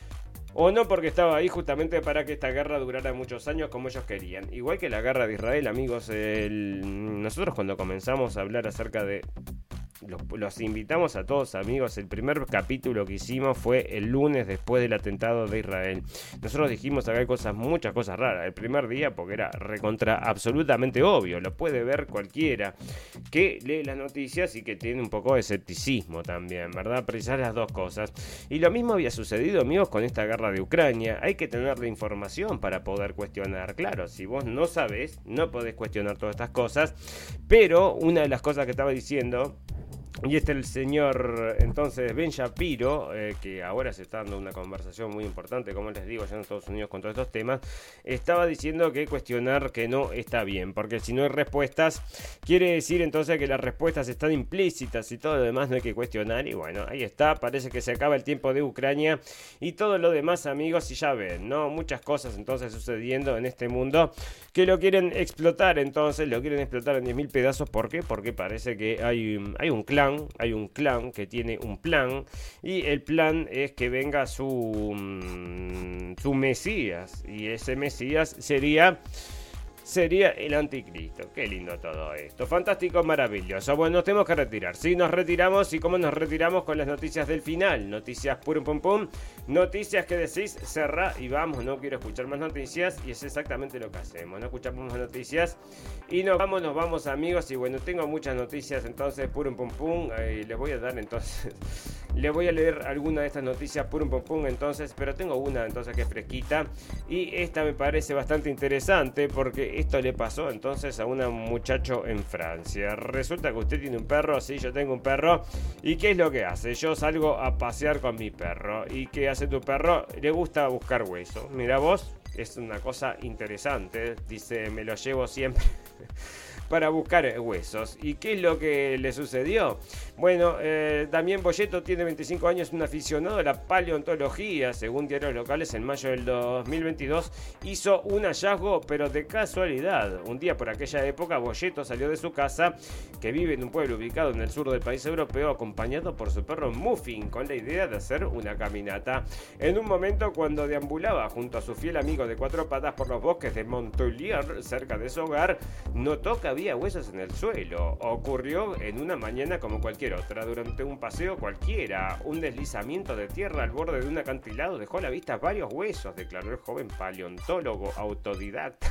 O no, porque estaba ahí justamente para que esta guerra durara muchos años como ellos querían. Igual que la guerra de Israel, amigos. El... Nosotros cuando comenzamos a hablar acerca de... Los, los invitamos a todos, amigos. El primer capítulo que hicimos fue el lunes después del atentado de Israel. Nosotros dijimos acá hay cosas, muchas cosas raras. El primer día, porque era recontra absolutamente obvio, lo puede ver cualquiera que lee las noticias y que tiene un poco de escepticismo también, ¿verdad? Precisar las dos cosas. Y lo mismo había sucedido, amigos, con esta guerra de Ucrania. Hay que tener la información para poder cuestionar. Claro, si vos no sabés, no podés cuestionar todas estas cosas. Pero una de las cosas que estaba diciendo... Y este es el señor, entonces, Ben Shapiro, eh, que ahora se está dando una conversación muy importante, como les digo, allá en Estados Unidos con todos estos temas, estaba diciendo que cuestionar que no está bien, porque si no hay respuestas, quiere decir entonces que las respuestas están implícitas y todo lo demás no hay que cuestionar, y bueno, ahí está, parece que se acaba el tiempo de Ucrania y todo lo demás, amigos, y ya ven, ¿no? Muchas cosas entonces sucediendo en este mundo que lo quieren explotar, entonces, lo quieren explotar en diez mil pedazos, ¿por qué? Porque parece que hay, hay un clan Hay un clan que tiene un plan y el plan es que venga su, su Mesías y ese Mesías sería... sería el anticristo. Qué lindo todo esto. Fantástico, maravilloso. Bueno, nos tenemos que retirar. Sí, nos retiramos. ¿Y cómo nos retiramos? Con las noticias del final. Noticias pum pum pum. Noticias que decís, cerrá y vamos. No quiero escuchar más noticias. Y es exactamente lo que hacemos. No escuchamos más noticias. Y nos vamos, nos vamos, amigos. Y bueno, tengo muchas noticias. Entonces, pum pum pum. Eh, les voy a dar entonces... les voy a leer alguna de estas noticias pum pum pum. Entonces, pero tengo una entonces que es fresquita. Y esta me parece bastante interesante porque... esto le pasó entonces a un muchacho en Francia. Resulta que usted tiene un perro, sí, yo tengo un perro. ¿Y qué es lo que hace? Yo salgo a pasear con mi perro. ¿Y qué hace tu perro? Le gusta buscar hueso. Mira vos, es una cosa interesante. Dice, me lo llevo siempre para buscar huesos. ¿Y qué es lo que le sucedió? Bueno, eh, Damián Bolletto tiene veinticinco años, un aficionado a la paleontología. Según diarios locales, en mayo del dos mil veintidós hizo un hallazgo, pero de casualidad. Un día por aquella época, Bolletto salió de su casa, que vive en un pueblo ubicado en el sur del país europeo, acompañado por su perro Muffin, con la idea de hacer una caminata. En un momento, cuando deambulaba junto a su fiel amigo de cuatro patas por los bosques de Montpellier, cerca de su hogar, notó que había huesos en el suelo. Ocurrió en una mañana como cualquier otra, durante un paseo cualquiera. Un deslizamiento de tierra al borde de un acantilado dejó a la vista varios huesos, declaró el joven paleontólogo autodidacta.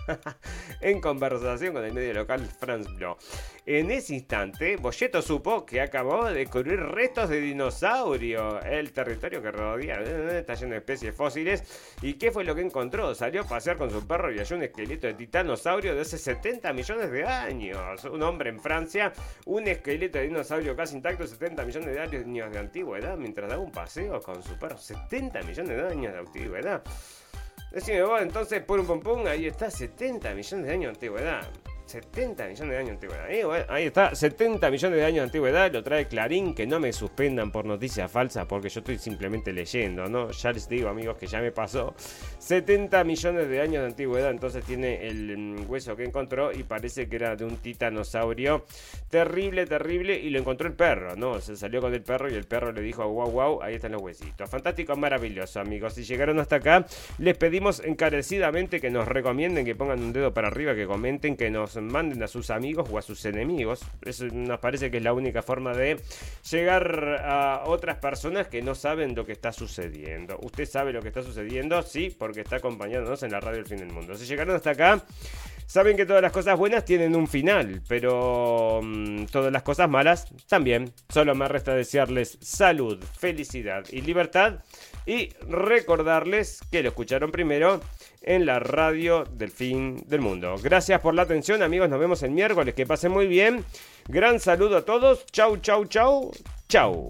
en conversación con el medio local France Bleu. En ese instante, Boyeto supo que acabó de descubrir restos de dinosaurio. El territorio que rodea está lleno de especies fósiles. ¿Y qué fue lo que encontró? Salió a pasear con su perro y halló un esqueleto de titanosaurio de hace setenta millones de años. Un hombre en Francia, un esqueleto de dinosaurio casi intacto, setenta millones de años de antigüedad, mientras daba un paseo con su perro. setenta millones de años de antigüedad. Decime vos, entonces, pum pum pum, ahí está, setenta millones de años de antigüedad. setenta millones de años de antigüedad. Eh, bueno, ahí está, setenta millones de años de antigüedad. Lo trae Clarín. Que no me suspendan por noticias falsas, porque yo estoy simplemente leyendo, ¿no? Ya les digo, amigos, que ya me pasó. setenta millones de años de antigüedad. Entonces tiene el mm, hueso que encontró y parece que era de un titanosaurio. Terrible, terrible. Y lo encontró el perro, ¿no? Se salió con el perro y el perro le dijo, wow, wow, ahí están los huesitos. Fantástico, maravilloso, amigos. Si llegaron hasta acá, les pedimos encarecidamente que nos recomienden, que pongan un dedo para arriba, que comenten, que nos manden a sus amigos o a sus enemigos. Eso nos parece que es la única forma de llegar a otras personas que no saben lo que está sucediendo. ¿Usted sabe lo que está sucediendo? Sí, porque está acompañándonos en la radio del fin del mundo. Si llegaron hasta acá, saben que todas las cosas buenas tienen un final, pero mmm, todas las cosas malas también. Solo me resta desearles salud, felicidad y libertad, y recordarles que lo escucharon primero en la radio del fin del mundo. Gracias por la atención, amigos. Nos vemos el miércoles. Que pasen muy bien. Gran saludo a todos. Chau, chau, chau. Chau.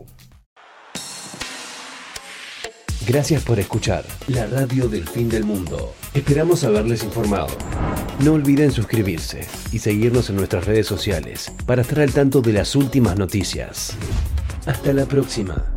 Gracias por escuchar la radio del fin del mundo. Esperamos haberles informado. No olviden suscribirse y seguirnos en nuestras redes sociales para estar al tanto de las últimas noticias. Hasta la próxima.